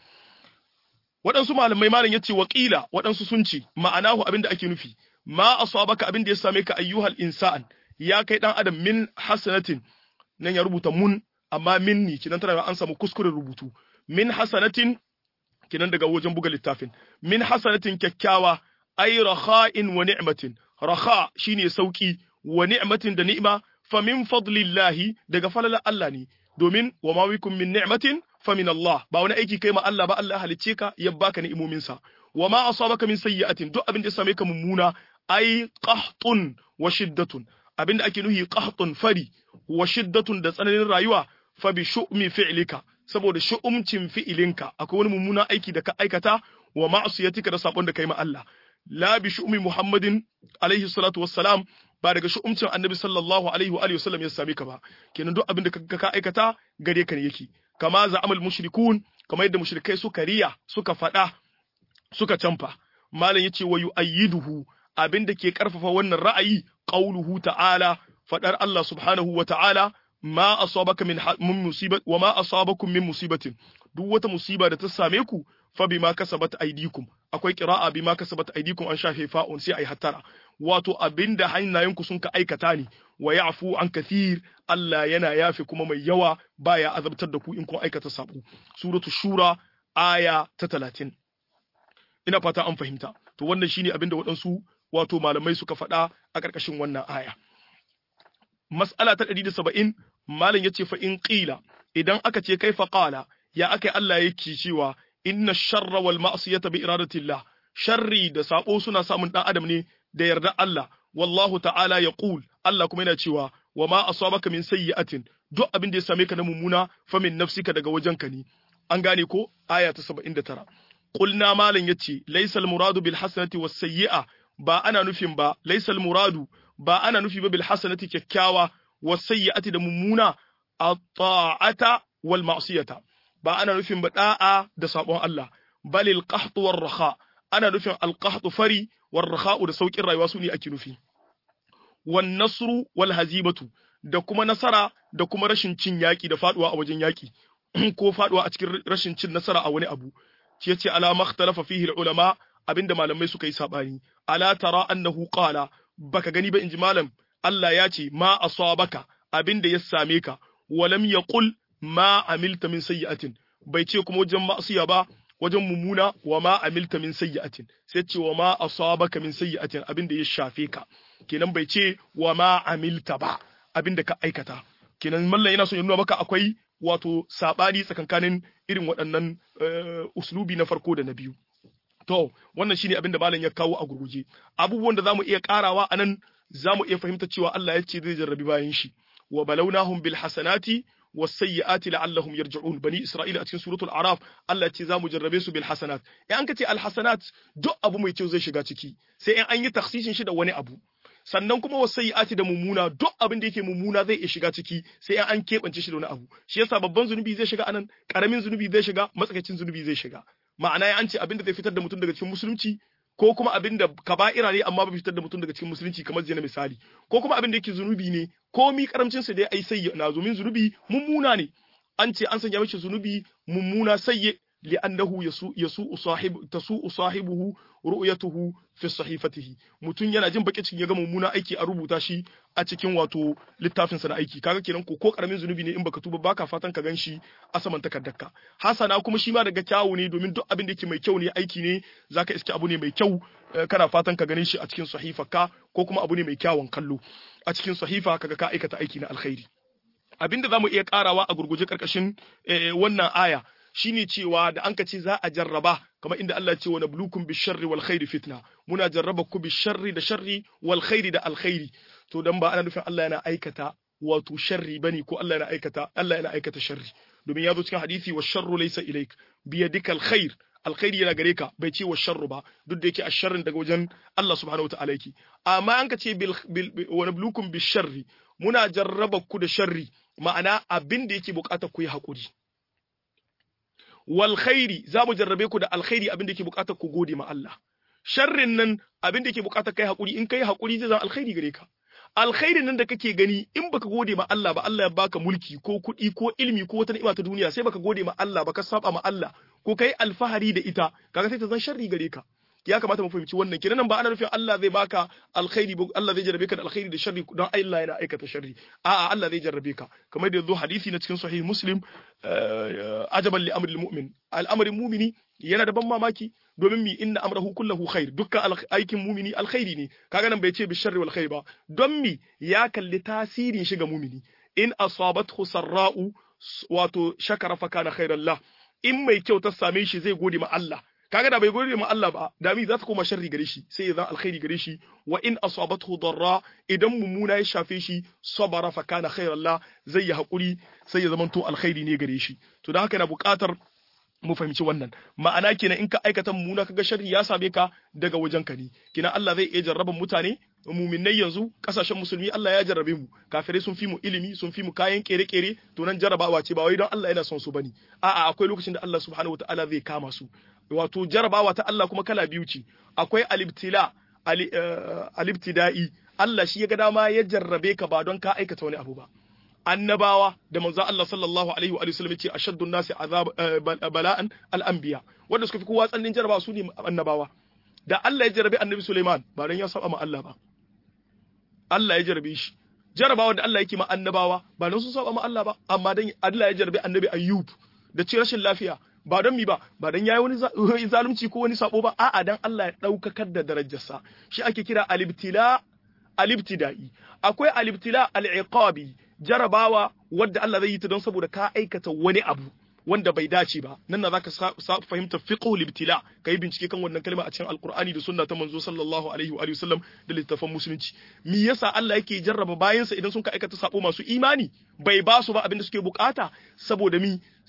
malam yace waqila waɗansu sun ce ma'anahu abin da ake nufi ma asabaka abin da ya same ka ayyuhal insan ya kai dan adam min hasanatin nan ya rubuta mun amma minni kinan tana an samu kuskuren rubutu min hasanatin kinan daga wajen buga littafin min hasanatin kyakkyawa ay rakha'in wa ni'matin rakha shine sauki wa ni'matin da ni'ima fa min fadlillahi daga falalar Allah ne domin wa ma wikum min ni'matin fa min Allah ba wani aiki kai ma Allah ba Allah halicce ka ya baka ni'imomin sa wa ma asabaka min sayyi'atin duk abin da ya same ka mummuna ai qahtun wa shiddatun abinda ake nuhi qahtun fari wa shiddatun da tsananin rayuwa fa bi shu'mi fi'lika saboda shu'umcin fi'ilinka akwai wani mummuna aiki da ka aikata wa ma'siyatika da sabon da kai ma Allah la bi shu'mi Muhammadin alaihi salatu wassalam ba daga shu'umcin annabi sallallahu alaihi wa alihi wasallam ya same ka ba kenan duk abin da ka aikata gare ka ne yake kama za'amal mushrikun kamar yadda mushrikai suka riya suka fada suka canfa malam yace wa yu'ayyiduhu abin da ke karfafa wannan ra'ayi qauluhu ta'ala fadar Allah subhanahu wa ta'ala ma asabaka min musibat wa ma asabakum min musibatin duk wata musiba da ta same ku fa bima kasabat aydikum akwai qira'a bima kasabat aydikum an shafe fa'un sai ai hattara wato abinda hannayenku sun ka aikata ne wa ya'fu an kathir Allah yana yafe kuma mai yawa baya azabtar da ku in kun aikata sabo suratu shura aya ta 30 ina fata an fahimta to wannan shine abinda waɗansu wato malamai suka faɗa a ƙarƙashin wannan aya mas'ala ta 170 malam yace fa in qila idan aka ce kai fa qala ya akai Allah yake cewa inna sharra wal ma'siyata bi iradatillah sharri da sabo suna samun dan adam ne da yarda Allah wallahu ta'ala yaqul Allah kuma yana cewa wa ma asabaka min sayyi'atin duk abin da ya same ka na mummuna fa min nafsika daga wajenka ne an gane ko aya ta 79 qulna malam yace laysal muradu bil hasanati was sayyi'a ba ana nufin ba laysal muradu ba ana nufi ba bil hasanati kyakkyawa was sayyi'ati da mummuna at-ta'ata wal ma'siyata ba ana nufin ba da'a da sabon Allah balil qahtu war raha ana nufin al qahtu fari war raha da saukin rayuwa su ne ake nufi wan nasru wal hazimatu da kuma nasara da kuma rashin cin yaki da faduwa a wajen yaki ko faduwa a cikin rashin cin nasara a wani abu ce yace ala makhtalafa fihi al ulama abinda malamai suka yi sabani ala tara annahu qala baka gani ba inji malam Allah ya ce ma asabaka abinda ya same ka walam yaqul ma amilta min sayyi'atin bai ce kuma wajen ma'asiya ba wajen mumuna wa ma amilta min sayyi'atin sai ce wa ma asabaka min sayyi'atin abinda ya shafe ka kenan bai ce wa ma amilta ba abinda ka aikata kenan mallan yana so ya nuna maka akwai wato sabani tsakankanin irin waɗannan uslubi na farko da na biyu to wannan shine abinda malam ya kawo a gurguje abubuwan da zamu iya karawa anan zamu iya fahimta cewa Allah ya ce zai jarrabi bayan shi wa balawnahum bil hasanati والسيئات لعلهم يرجعون بني اسرائيل a cikin suratul araf Allah ce zamu jarrabe su bil hasanat an kace al hasanat duk abu mai kyau zai shiga ciki sai in an yi takhsisin shi da wani abu sannan kuma wasayyi'ati da mummuna duk abin da yake mummuna zai iya shiga ciki sai in an kebance shi da wani abu shi yasa babban zunubi zai shiga anan karamin zunubi zai shiga matsakaicin zunubi zai shiga ma'ana an ce abin da zai fitar da mutum daga cikin musulunci ko kuma abin da kaba'ira ne amma ba fitar da mutum daga cikin musulunci kamar zina misali ko kuma abin da yake zunubi ne ko mi karamcin sa dai ai sayyi na zumin zunubi mummuna ne an ce an sanya mishi zunubi mummuna sayyi li'annahu tasu'u sahibuhu ru'yatuhu fi sahifatihi mutun yana jin bakin cikin ya ga mummuna aiki a rubuta shi a cikin wato littafin sa na aiki kaga kenan ko karamin zunubi ne in baka tuba baka fatan ka ganshi a saman takardarka hasana kuma shi ma daga kyawu ne domin duk abin da yake mai kyau ne aiki ne zaka iske abu ne mai kyau kana fatan ka gane shi a cikin sahifarka ko kuma abu ne mai kyawun kallo a cikin sahifa kaga ka aikata aiki na alkhairi abinda zamu iya karawa a gurguje karkashin wannan aya shine cewa da anka ce za a jarraba kamar inda Allah ya ce wa nablukum bisharri wal khairi fitna muna jarraba ku bisharri da sharri wal khairi da alkhairi to dan ba ana nufin Allah yana aikata wato sharri bane ko Allah yana aikata sharri domin ya zo cikin hadisi wa sharru laysa ilaik bi yadika alkhair alkhairi yana gare ka bai ce wa sharru ba duk da yake asharrin daga wajen Allah subhanahu wataala yake amma an ka ce wa nablukum bisharri muna jarraba ku da sharri ma'ana abin da yake bukatar ku yi hakuri wal khairi za mu jarrabe ku da alkhairi abin da yake bukatar ku gode ma Allah sharrin nan abin da yake bukatar kai hakuri in kai hakuri zai zama alkhairi gare ka alkhairin nan da kake gani in baka gode ma Allah ba Allah ya baka mulki ko kuɗi ko ilimi ko wata ni'ima ta duniya sai baka gode ma Allah baka saba ma Allah ko kai alfahari da ita kaga sai ta zan sharri gare ka ya kamata mu fahimci wannan kenan ba ana nufin Allah zai baka alkhairi Allah zai jarrabe ka da alkhairi da sharri don Allah yana aikata sharri a'a Allah zai jarrabe ka kamar da yazo hadisi na cikin sahih muslim ajaban li amril mu'min al'amarin mu'mini yana da ban mamaki domin mi inna amrahu kullahu khair dukkan aikin mu'mini alkhairi ne kaga nan bai ce bi sharri wal khair ba don mi ya kalli tasirin shi ga mu'mini in asabathu sarra'u wato shakara fa kana khairan la in mai kyau ta same shi zai gode ma Allah kaga da bai gode ma Allah ba da mi za ta koma sharri gare shi sai ya zan alkhairi gare shi wa in asabathu darra idan mummuna ya shafe shi sabara fa kana khairan la zai yi hakuri sai ya zamanto alkhairi ne gare shi to dan haka na buƙatar mu fahimci wannan ma'ana kenan in ka aikata mummuna kaga sharri ya same ka daga wajen ka ne kina Allah zai iya jarraban mutane muminai yanzu kasashen musulmi Allah ya jarrabe mu kafirai sun fi mu ilimi sun fi mu kayan kere-kere to nan jarrabawa ce ba wai don Allah yana son su bane a'a akwai lokacin da Allah subhanahu wataala zai kama su wato jarrabawa ta Allah kuma kala biyu ce akwai alibtila alibtida'i Allah shi ya ga dama ya jarrabe ka ba don ka aikata wani abu ba annabawa da manzo Allah sallallahu alaihi wa sallam yace ashaddun nasi azab bala'an al-anbiya wanda suka fi kowa tsannin jarrabawa su ne annabawa da Allah ya jarrabe annabi Sulaiman ba dan ya saba ma Allah ba Allah ya jarrabe shi jarrabawa da Allah yake ma annabawa ba dan sun saba ma Allah ba amma dan Allah ya jarrabe annabi Ayyub da ci rashin lafiya ba don mi ba dan yayi wani zalunci ko wani sabo ba a'a dan Allah ya daukakar da darajarsa shi ake kira alibtida'i akwai alibtila al'iqabi jarabawa wadda Allah zai yi ta don saboda ka aikata wani abu wanda bai dace ba nan na zaka fahimta fiqhul ibtila kai bincike kan wannan kalma a cikin alqur'ani da sunna ta manzo sallallahu alaihi wa sallam da littafan musulunci me yasa Allah yake jarraba bayansa idan sun ka aikata sabo masu imani bai ba su ba abin da suke bukata saboda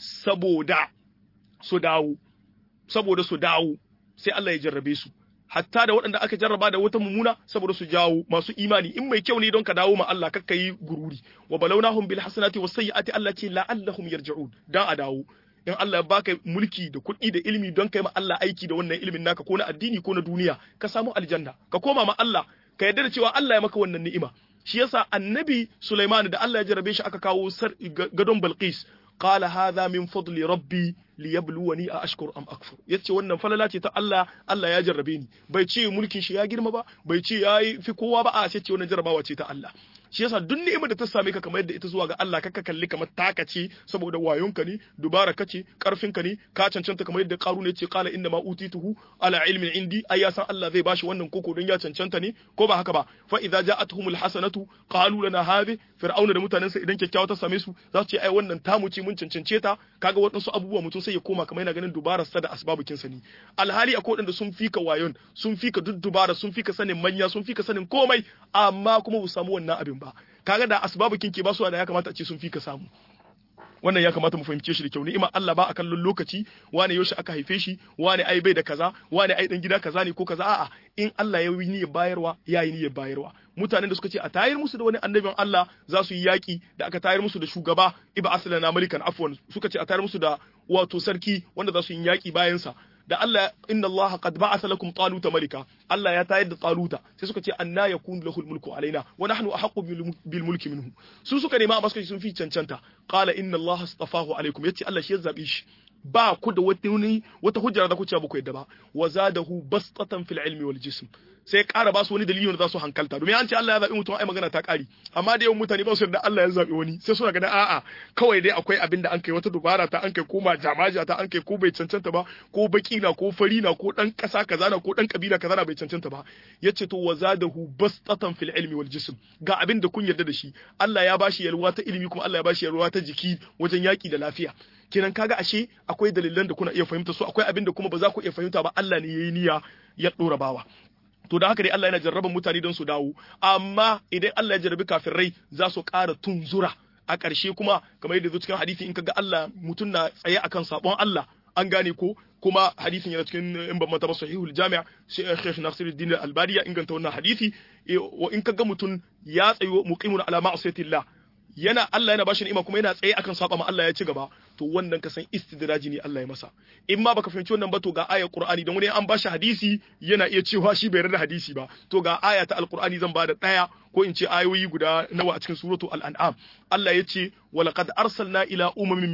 su dawo sai Allah ya jarrabe su hatta da waɗanda aka jarraba da wata mummuna saboda su jawo masu imani in mai kyau ne don ka dawo ma Allah kakka yi gururi wa balawnahum bil hasanati was sayyiati Allah ce la'allahum yarji'un dan a dawo in Allah ya baka mulki da kuɗi da ilimi don kai ma Allah aiki da wannan ilimin naka ko na addini ko na duniya ka samu aljanna ka koma ma Allah ka yarda da cewa Allah ya maka wannan ni'ima shi yasa annabi Sulaiman da Allah ya jarrabe shi aka kawo gadon Balqis qala hadha min fadli rabbi liyabluwani a ashkur am akfur yace wannan falala ce ta Allah Allah ya jarrabe ni bai ce mulkin shi ya girma ba bai ce yayi fi kowa ba a ce wannan jarrabawa ce ta Allah shi yasa duk ni'imar da ta same ka kamar yadda ita zuwa ga Allah kaka kalli kamar taka ce saboda wayonka ne dubara kace karfinka ne ka cancanta kamar yadda Qarun ya ce qala inna ma utituhu ala ilmin indi ai ya san Allah zai bashi wannan koko don ya cancanta ne ko ba haka ba fa idza ja'atuhumul hasanatu qalu lana hadhi fir'auna da mutanensa idan kyakkyawa ta same su za su ce ai wannan tamu ce mun cancance ta kaga waɗansu abubuwa mutum sai ya koma kamar yana ganin dubararsa da asbabukin sa ne alhali akwai waɗanda sun fika wayon sun fika duk dubara sun fika sanin manya sun fika sanin komai amma kuma ba samu wannan abin ba kaga da asbabukin ke ba su da ya kamata a ce sun fika samu wannan ya kamata mu fahimce shi da kyau ni'ima Allah ba a kallon lokaci wane yaushe aka haife shi wane ai bai da kaza wane ai dan gida kaza ne ko kaza a'a in Allah ya yi niyyar bayarwa ya yi niyyar bayarwa mutanen da suka ce a tayar musu da wani annabin Allah za su yi yaki da aka tayar musu da shugaba iba aslana malikan afwan suka ce a tayar musu da wato sarki wanda za su yi yaki bayan sa da Allah inna Allah qad ba'atha lakum taluta malika Allah ya tayar da taluta sai suka ce anna yakunu lahu mulku alaina wa nahnu ahqqu bil mulki minhu su suka nema amma suka ce sun fi cancanta qala inna Allah astafahu alaikum yace Allah shi ya zabe shi ba ku da wata hujja da ku ce ba ku yadda ba wa zadahu bastatan fil ilmi wal jism sai ƙara ba su wani dalili wanda za su hankalta domin an ce Allah ya zabi mutum ai magana ta ƙari amma da yawan mutane ba su da Allah ya zabi wani sai suna ganin a'a kawai dai akwai abin da an kai wata dubara ta an kai ko jama'a ta an kai ko bai cancanta ba ko baki na ko fari na ko dan ƙasa kaza na ko dan kabila kaza na bai cancanta ba yace to wa zadahu bastatan fil ilmi wal jism ga abin da kun yarda da shi Allah ya bashi yalwa ta ilimi kuma Allah ya bashi yalwa ta jiki wajen yaki da lafiya kenan kaga ashe akwai dalilan da kuna iya fahimta su akwai abin da kuma ba za ku iya fahimta ba Allah ne yayi niyya ya dora bawa to da haka dai Allah yana jarraba mutane don su dawo amma idan Allah ya jarrabi kafirai za su ƙara tunzura a ƙarshe kuma kamar yadda zo cikin hadisi in kaga Allah mutum na tsaye akan sabon Allah an gane ko kuma hadisin yana cikin in ban mata ba sahihul jami' Sheikh Nasiruddin Al-Albani ya inganta wannan hadisi in kaga mutum ya tsayo muqimun ala ma'siyatillah yana Allah yana bashi ni'ima kuma yana tsaye akan saba ma Allah ya ci gaba to wannan ka san istidraji ne Allah ya masa in ma baka fahimci wannan ba to ga ayar Qur'ani don wani an bashi hadisi yana iya cewa shi bai yarda hadisi ba to ga aya ta Al-Qur'ani zan bada daya ko in ce ayoyi guda nawa a cikin suratu Al-An'am Allah ya ce walaqad arsalna ila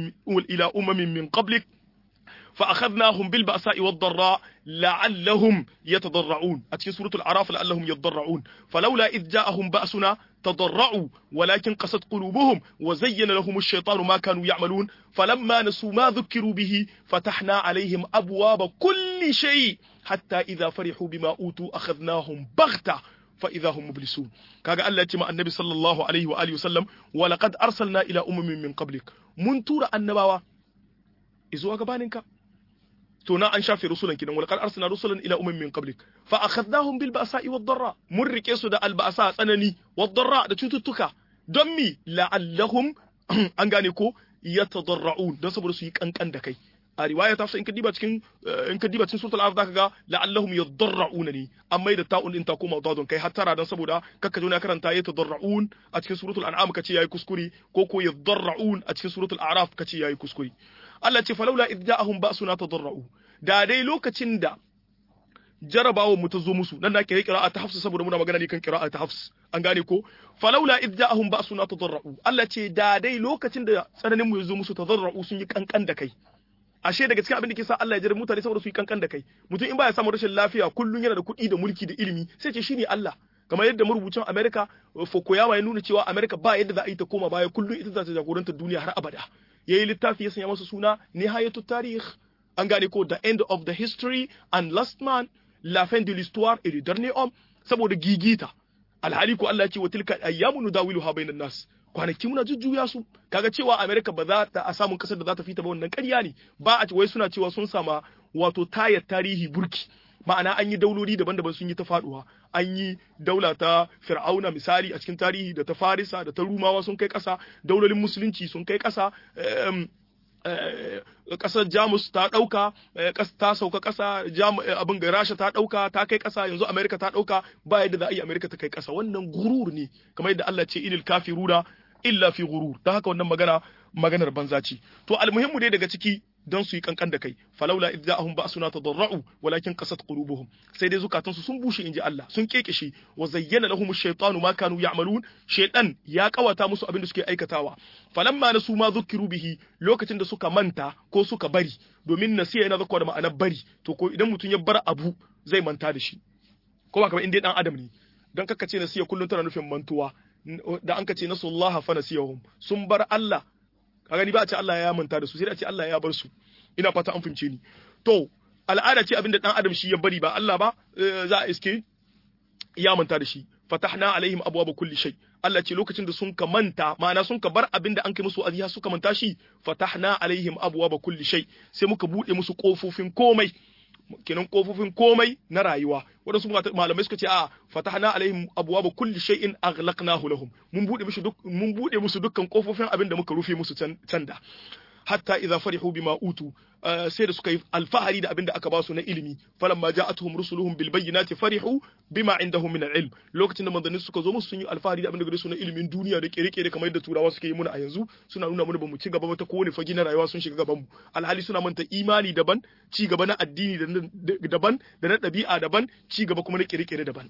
umamin min qablik فأخذناهم بالبأساء والضراء لعلهم يتضرعون أتكي سورة العراف لعلهم يتضرعون فلولا إذ جاءهم بأسنا تضرعوا ولكن قست قلوبهم وزين لهم الشيطان ما كانوا يعملون فلما نسوا ما ذكروا به فتحنا عليهم أبواب كل شيء حتى إذا فرحوا بما أوتوا أخذناهم بغتة فإذا هم مبلسون كاغا الله يتما النبي صلى الله عليه وآله وسلم ولقد أرسلنا إلى من قبلك من تورا النباوة إذو أغبانك to na an shafe rusulan kidan wal qad arsalna rusulan ila ummin min qablik fa akhadnahum bil ba'sa'i wad darra mun rike su da al ba'sa tsanani wad darra da cututtuka don mi la'allahum an gane ko yatadarra'un don saboda su yi kankan da kai a riwaya ta in ka diba cikin suratul araf zaka ga la'allahum yadarra'una ne amma da ta'un din ta koma dadon kai hattara dan saboda kakka jona karanta yatadarra'un a cikin suratul an'am kace yayi kuskure ko yadarra'un a cikin suratul a'raf kace yayi kuskure Allah ce falaula idh ja'ahum ba'suna tadarra'u da dai lokacin da jarabawa mu ta zo musu nan da ke qira'a ta hafs saboda muna magana ne kan qira'a ta hafs an gane ko falaula idh ja'ahum ba'suna tadarra'u Allah ce da dai lokacin da tsananin mu ya zo musu tadarra'u sun yi kankan da kai ashe daga cikin abin da ke sa Allah ya jira mutane saboda su yi kankan da kai mutum in baya samu rashin lafiya kullun yana da kuɗi da mulki da ilimi sai ce shine Allah kamar yadda marubucin America Fukuyama ya nuna cewa America ba yadda za a yi ta koma baya kullun ita za ta jagoranta duniya har abada yayi littafi ya sanya masa suna Nihayatut Tarikh an gane ko the end of the history and last man la fin de l'histoire et le dernier homme saboda gigita alhali ko Allah ya ce wa tilka ayyamu nudawiluha bainan nas kwanaki muna jujjuya su kaga cewa America ba za ta a samun kasar da za ta fita ba wannan ƙarya ne ba a wai suna cewa sun sama wato tayar tarihi burki ma'ana an yi dauloli daban-daban sun yi ta faduwa an yi daula ta Fir'auna misali a cikin tarihi da ta Farisa da ta Rumawa sun kai ƙasa daulolin musulunci sun kai ƙasa ƙasar Jamus ta ɗauka ta sauka ƙasa abin ga Rasha ta ɗauka ta kai ƙasa yanzu Amerika ta ɗauka ba yadda za a yi Amerika ta kai ƙasa wannan gurur ne kamar yadda Allah ce inil kafiruna illa fi gurur ta haka wannan maganar banza ce to almuhimmu dai daga ciki don su yi kankan da kai falaula idh ja'ahum ba'suna tadarra'u walakin qasat qulubuhum sai dai zukatansu sun bushe inji Allah sun kekeshe wa zayyana lahum ash-shaytanu ma kanu ya'malun shaytan ya kawata musu abin da suke aikatawa falamma nasu ma dhukiru bihi lokacin da suka manta ko suka bari domin nasiya yana zakwa da ma'anar bari to ko idan mutun ya bar abu zai manta da shi ko ba kamar inda dan adam ne dan kakkace nasiya kullun tana nufin mantuwa da an kace nasullaha fa nasiyahum sun bar Allah kaga ni ba a ce Allah ya manta da su sai a ce Allah ya bar su ina fata an fince ni to al'ada ce abinda dan adam shi ya bari ba Allah ba za a iske ya manta da shi fatahna alaihim abwaaba kulli shay Allah ce lokacin da sun ka manta ma'ana sun ka bar abinda an kai musu aziya suka manta shi fatahna alaihim abwaaba kulli shay sai muka bude musu kofofin komai kenan kofofin komai na rayuwa wadansu malamai suka ce a fatahna alaihim abwaaba kulli shay'in aghlaqnahu lahum mun bude musu dukkan kofofin abinda muka rufe musu canda hatta idza farihu bima utu sai da suka yi alfahari da abinda aka ba su na ilimi falamma ja'atuhum rusuluhum bil bayyinati farihu bima indahum min al-ilm lokacin da manzanni suka zo musu sun yi alfahari da abinda gare su na ilimin duniya da kere-kere kamar yadda turawa suke yi muna a yanzu suna nuna mana bamu ci gaba ba ta kowane fage na rayuwa sun shiga gaban mu alhali suna manta imani daban ci gaba na addini daban da na dabi'a daban ci gaba kuma na kere-kere daban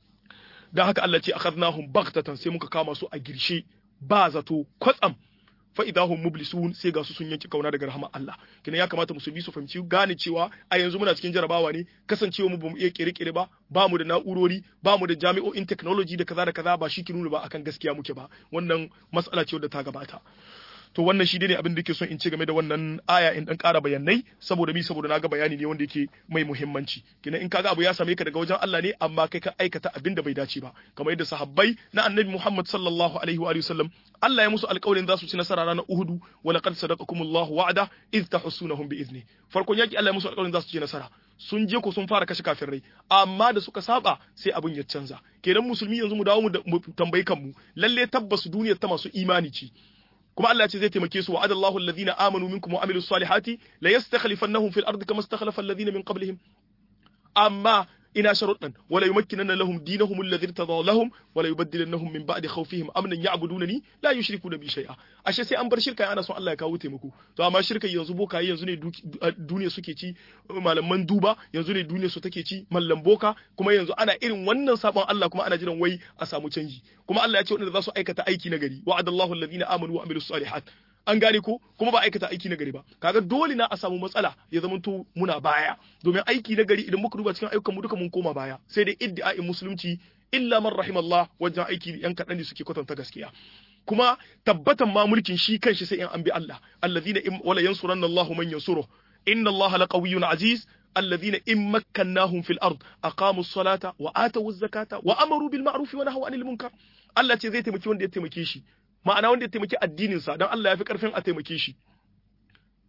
dan haka Allah ce akhadnahum baghtatan sai muka kama su a girshe ba zato kwatsam fa idahum mublisun sai ga su sun yanki kauna daga rahmar Allah kina ya kamata musulmi su fahimci gane cewa a yanzu muna cikin jarabawa ne kasancewa mu bamu iya kire-kire ba mu da na'urori ba mu da jami'o'in technology da kaza ba shi ki nuna ba akan gaskiya muke ba wannan mas'ala ce wadda ta gabata to wannan shi ne abin da yake son in ce game da wannan aya in dan ƙara bayanai saboda naga bayani ne wanda yake mai muhimmanci kina in kaga abu ya same ka daga wajen Allah ne amma kai ka aikata abin da bai dace ba kamar yadda sahabbai na annabi Muhammad sallallahu alaihi wa sallam Allah ya musu alƙawarin za su ci nasara ranar Uhud wa laqad sadaqakumullahu wa'ada id tahsunahum bi izni farkon yaki Allah ya musu alƙawarin za su ci nasara sun je ko sun fara kashe kafirai amma da suka saba sai abin ya canza kenan musulmi yanzu mu dawo mu tambayi kanmu lalle tabbas duniyar ta masu imani ce kuma Allah ya ce zai taimake su wa'adallahu alladhina amanu minkum wa amilus salihati la yastakhlifannahum fil ardi kama istakhlafa alladhina min qablihim amma ina sharuɗan wala yumakkinanna lahum dinahum alladhi irtada lahum wala yubaddilannahum min ba'di khawfihim amnan ya'budunani la yushrikuna bi shay'a ashe sai an bar shirka ana son Allah ya kawo taimako to amma shirka yanzu boka yanzu ne duniya suke ci malaman duba yanzu ne duniya su take ci mallam boka kuma yanzu ana irin wannan sabon Allah kuma ana jiran wai a samu canji kuma Allah ya ce wanda za su aikata aiki na gari wa'adallahu alladhina amanu wa amilus salihat an gane ko kuma ba aikata aiki na gari ba kaga dole na a samu matsala ya zama to muna baya domin aiki na gari idan muka duba cikin ayyukan mu duka mun koma baya sai dai iddi'a'in musulunci illa man rahimallah wajen aiki yan kadan ne suke kwatanta gaskiya kuma tabbatan ma mulkin shi kanshi sai in an bi Allah allazina wala yansuranna Allahu man yansuru inna Allaha laqawiyyun aziz الذين إن مكناهم في الأرض أقاموا الصلاة وآتوا الزكاة وأمروا بالمعروف ونهوا عن المنكر الله ce zai taimaki wanda ya taimake shi ma'ana wanda ya taimaki addinin sa dan Allah ya fi karfin a taimake shi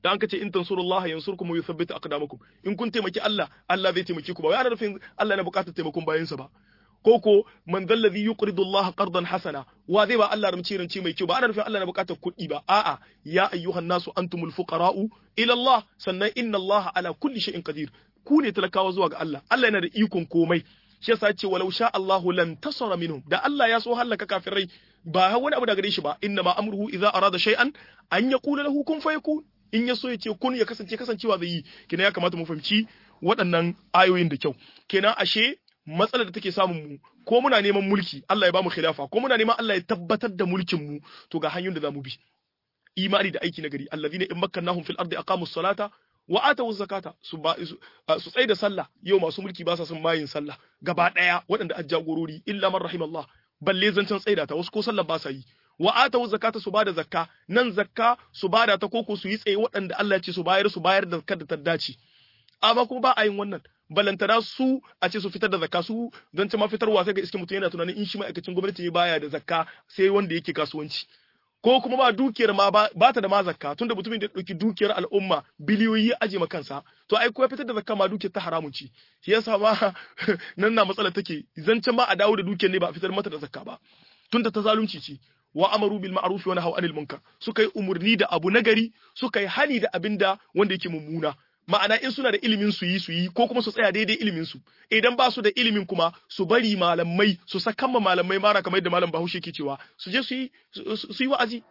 da an kace in tansurullaha yansurkum wa yuthabbit aqdamakum in kun taimaki Allah Allah zai taimake ku ba yana nufin Allah yana buƙatar taimakon bayansa ba koko man dhallazi yuqridu Allah qardan hasana wa zai ba Allah rance mai kyau ba ana nufin Allah na buƙatar kuɗi ba a'a ya ayyuhan nasu antumul fuqara'u ila Allah sannan inna Allah ala kulli shay'in qadir ku ne talakawa zuwa ga Allah Allah yana da ikon komai shi yasa ce walau sha Allahu lan tasara minhum da Allah ya so halaka kafirai ba wani abu da gare shi ba inna ma amruhu idza arada shay'an an yaqula lahu kun fayakun in ya so ya ce kun ya kasance kasancewa zai yi kenan ya kamata mu fahimci waɗannan ayoyin da kyau kenan ashe matsalar da take samun mu ko muna neman mulki Allah ya bamu khilafa ko muna neman Allah ya tabbatar da mulkin mu to ga hanyoyin da zamu bi imani da aiki na gari allazina in makkannahum fil ardi aqamus salata wa atawu zakata su tsaye da sallah yau masu mulki ba sa son mayin sallah gaba daya waɗanda ajjagorori illa man rahimallah balle zancen tsaida ta wasu ko sallah ba sa yi wa atawu zakata su bada zakka nan zakka su bada ta koko su yi tsaye waɗanda Allah ya ce su bayar da zakkar da ta dace amma kuma ba a yin wannan balantana su a ce su fitar da zakka su don ta ma fitarwa sai ga iske mutum yana tunanin in shi ma'aikacin gwamnati ne baya da zakka sai wanda yake kasuwanci ko kuma ba dukiyar ma ba ta da ma zakka tunda mutumin da dauki dukiyar al'umma biliyoyi ya aje ma kansa to ai ko ya fitar da zakka ma dukiyar ta haramun ci shi yasa ma nan na matsalar take zancen ma a dawo da dukiyar ne ba a fitar mata da zakka ba tunda ta zalunci ce wa amaru bil ma'ruf wa nahaw anil munkar suka yi umurni da abu nagari suka yi hani da abinda wanda yake mummuna ma'ana in suna da ilimin su yi ko kuma su tsaya daidai ilimin su idan ba su da ilimin kuma su bari malamai su sakan malamai mara kamar yadda malam Bahaushe ke cewa su je su yi wa'azi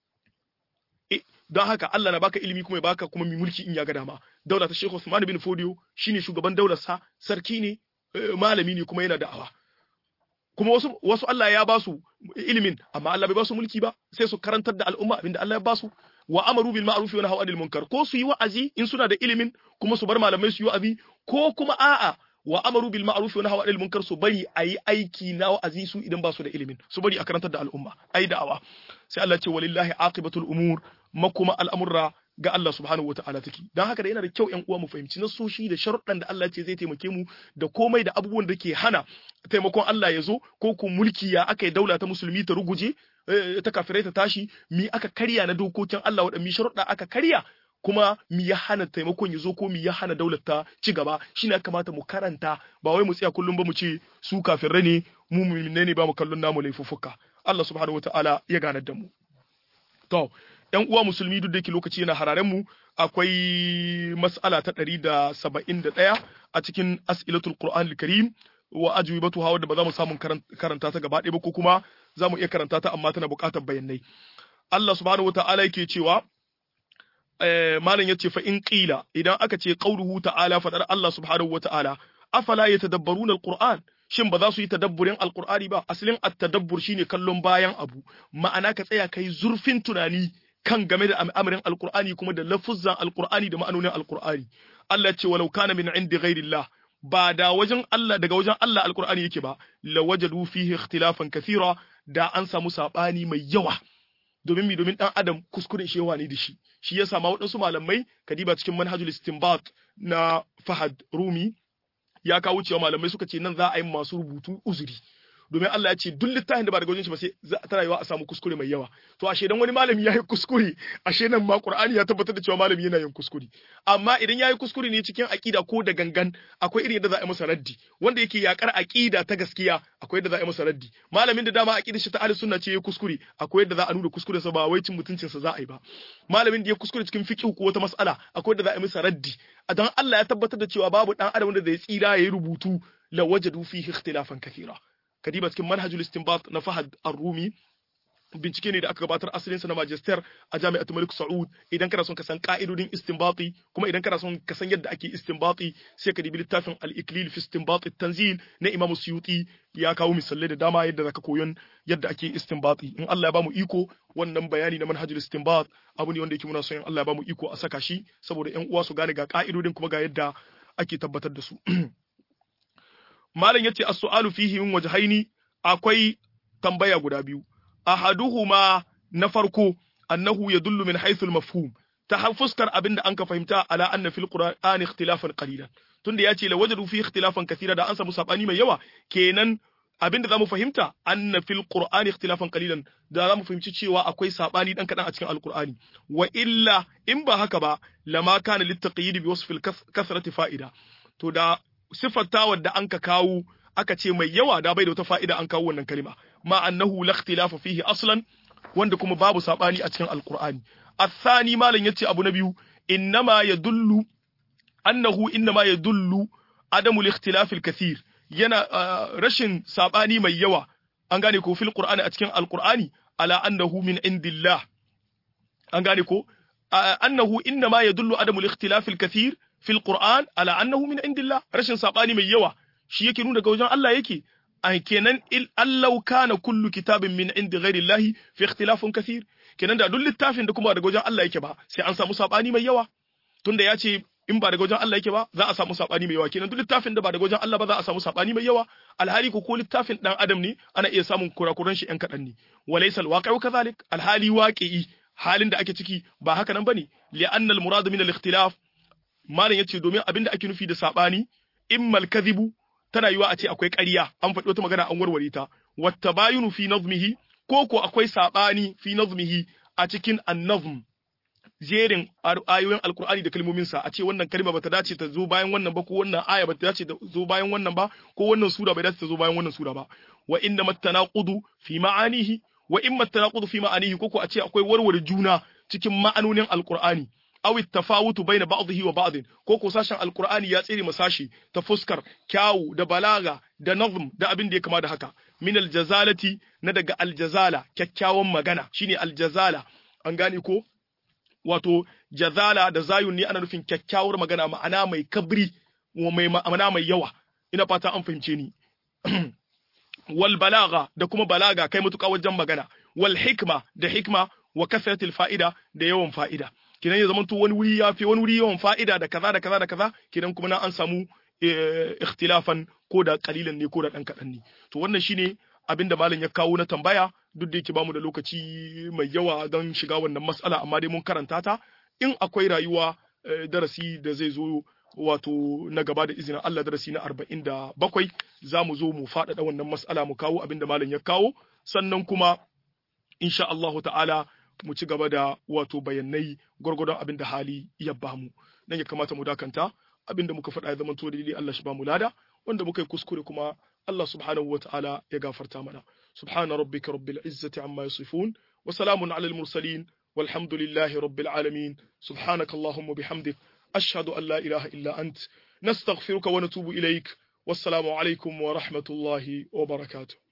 don haka Allah na baka ilimi kuma ya baka kuma mai mulki in ya ga dama daula ta Sheikh Usman bin Fodio shine shugaban daular sa sarki ne malami ne kuma yana da'awa kuma wasu Allah ya ba su ilimin amma Allah bai ba su mulki ba sai su karantar da al'umma abinda Allah ya ba su wa amaru bil ma'ruf wa nahaw anil munkar ko su yi wa'azi in suna da ilimin kuma su bar malamai su yi wa'azi ko kuma a'a wa amaru bil ma'ruf wa nahaw anil munkar su bari ayi aiki na wa'azi su idan ba su da ilimin su bari a karantar da al'umma ayi da'awa sai Allah ce walillahi aqibatul umur makuma al'amurra ga Allah subhanahu wata'ala take dan haka da yana da kyau ƴan uwa mu fahimci nasoshi da sharuɗan da Allah ce zai taimake mu da komai da abubuwan da ke hana taimakon Allah ya zo ko ku mulki ya aka yi daula ta musulmi ta ruguje ta kafirai ta tashi mi aka karya na dokokin Allah waɗanne sharuɗa aka karya kuma mi ya hana taimakon ya zo ko mi ya hana daular ta ci gaba shine ya kamata mu karanta ba wai mu tsaya kullum ba mu ce su kafirai ne mu mu'minai ne ba mu kallon namu laifuffuka Allah subhanahu wata'ala ya ganar da mu to ƴan uwa musulmi duk da yake lokaci yana hararen mu akwai mas'ala ta 171 a cikin as'ilatul Qur'anil Karim wa ajwibatuha wadda ba za mu samu karanta ta gaba ɗaya ba ko kuma za mu iya karanta ta amma tana buƙatar bayanai Allah subhanahu wata'ala yake cewa malam yace fa in qila idan aka ce qauluhu ta'ala fadar Allah subhanahu wata'ala afala yatadabbaruna alquran shin ba za su yi tadabburin alqur'ani ba asalin at-tadabbur shine kallon bayan abu ma'ana ka tsaya kai zurfin tunani kan game da al'amarin alqur'ani kuma da lafuzzan alqur'ani da ma'anonin alqur'ani Allah ce walau kana min indi ghairillah ba da wajen Allah daga wajen Allah alqur'ani yake ba la wajadu fihi ikhtilafan kathira da an samu sabani mai yawa domin dan adam kuskuren shewa ne da shi ya sama waɗansu malamai kadiba cikin manhajul istinbat na Fahad Rumi ya kawo cewa malamai suka ce nan za a yi masu rubutu uzuri domin Allah ya ce duk littafin da ba daga wajen shi ba sai ta rayuwa a samu kuskure mai yawa to ashe dan wani malami yayi kuskure ashe nan ma Qur'ani ya tabbatar da cewa malami yana yin kuskure amma idan yayi kuskure ne cikin aqida ko da gangan akwai irin yadda za a yi masa raddi wanda yake yakar aqida ta gaskiya akwai yadda za a yi masa raddi malamin da dama aqidar shi ta ahlus sunna ce yayi kuskure akwai yadda za a nuna kuskuren sa ba wai cin mutuncin sa za a yi ba malamin da ya kuskure cikin fiqh ko wata mas'ala akwai yadda za a yi masa raddi dan Allah ya tabbatar da cewa babu dan adam da zai tsira yayi rubutu la wajadu fihi ikhtilafan kathira kadiba cikin manhajul istinbat na Fahad Ar-Rumi bincike ne da aka gabatar asalin sa na magister a Jami'atul Malik Saud idan kana son ka san ka'idodin istinbati kuma idan kana son ka san yadda ake istinbati sai ka dibi littafin Al-Iklil fi Istinbat at-Tanzil na Imam Suyuti ya kawo misalai da dama yadda zaka koyon yadda ake istinbati in Allah ya bamu iko wannan bayani na manhajul istinbat abu ne wanda yake muna son Allah ya bamu iko a saka shi saboda ƴan uwa su gane ga ka'idodin kuma ga yadda ake tabbatar da su malam yace as-su'alu fihi min wajhaini akwai tambaya guda biyu ahaduhuma na farko annahu yadullu min haythu al-mafhum ta fuskar abinda anka fahimta ala anna fil qur'ani ikhtilafan qalilan tunda yace la wajadu fi ikhtilafan kathira da an samu sabani mai yawa kenan abinda zamu fahimta anna fil qur'ani ikhtilafan qalilan da zamu fahimci cewa akwai sabani dan kadan a cikin alqur'ani wa illa in ba haka ba lama kana littaqyid bi wasfil kasrati fa'ida to da sifatawar da anka kawo aka ce mai yawa da bai da wata fa'ida an kawo wannan kalma ma annahu la ikhtilafa fihi aslan wanda kuma babu sabani a cikin alqur'ani athani malan yace abu na biyu innama yadullu annahu innama yadullu adamu al-ikhtilaf al-kathir yana rashin sabani mai yawa an gane ko fil qur'ani a cikin alqur'ani ala annahu min indillah an gane ko annahu innama yadullu adamu al-ikhtilaf al-kathir fil qur'an ala annahu min indillah rashin sabani mai yawa shi yake nuna ga wajen Allah yake ai kenan allau kana kullu kitabin min indi ghairi Allah fi ikhtilafun kathir kenan da duk littafin da kuma daga wajen Allah yake ba sai an samu sabani mai yawa tunda ya ce in ba daga wajen Allah yake ba za a samu sabani mai yawa kenan duk littafin da ba daga wajen Allah ba za a samu sabani mai yawa alhali ko littafin dan adam ne ana iya samun kurakuran shi yan kadan ne walaysa alwaqi'u kadhalik alhali waqi'i halin da ake ciki ba haka nan bane li'anna almurad min al-ikhtilaf malan yace domin abinda ake nufi da sabani immal kadhibu tana yiwa a ce akwai ƙarya an faɗi wata magana an warware ta wattabayunu fi nazmihi ko akwai sabani fi nazmihi a cikin an-nazm jerin ayoyin alkur'ani da kalmomin sa a ce wannan kalma bata dace ta zo bayan wannan ba ko wannan aya bata dace ta zo bayan wannan ba ko wannan sura bai dace ta zo bayan wannan sura ba wa inna matanaqudu fi ma'anihi wa imma tanaqudu fi ma'anihi ko a ce akwai warware juna cikin ma'anonin alkur'ani aw at-tafawutu bayna ba'dihi wa ba'd ko sashen alqur'ani ya tsire masashi ta fuskar kyawu da balaga da nazm da abin da ya kama da haka min aljazalati na daga aljazala kyakkyawan magana shine aljazala an gane ko wato jazala da zayun ne ana nufin kyakkyawar magana ma'ana mai kabri wa mai ma'ana mai yawa ina fata an fahimce ni wal balaga da kuma balaga kai mutuka wajen magana wal hikma da hikma wa kasratil fa'ida da yawan fa'ida kinan ya zamanto wani wuri yafi wani wuri yawan fa'ida da kaza da kaza da kaza kinan kuma na an samu ikhtilafan ko da kalilan ne ko da dan kadan ne to wannan shine abinda malam ya kawo na tambaya duk da yake bamu da lokaci mai yawa don shiga wannan mas'ala amma dai mun karanta ta in akwai rayuwa darasi da zai zo wato na gaba da izinin Allah darasi na 47 zamu zo mu faɗaɗa wannan mas'ala mu kawo abinda malam ya kawo sannan kuma insha Allah ta'ala mu ci gaba da wato bayanai gwargwadon abin da hali ya bamu nan ya kamata mu dakanta abin da muka faɗa ya zama to daidai Allah shi ba mu lada wanda muka yi kuskure kuma Allah subhanahu wa ta'ala ya gafarta mana subhana rabbika rabbil izzati amma yasifun wa salamun alal mursalin walhamdulillahi rabbil alamin subhanaka allahumma bihamdik ashhadu an la ilaha illa ant nastaghfiruka wa natubu ilaik wassalamu alaikum wa rahmatullahi wa barakatuh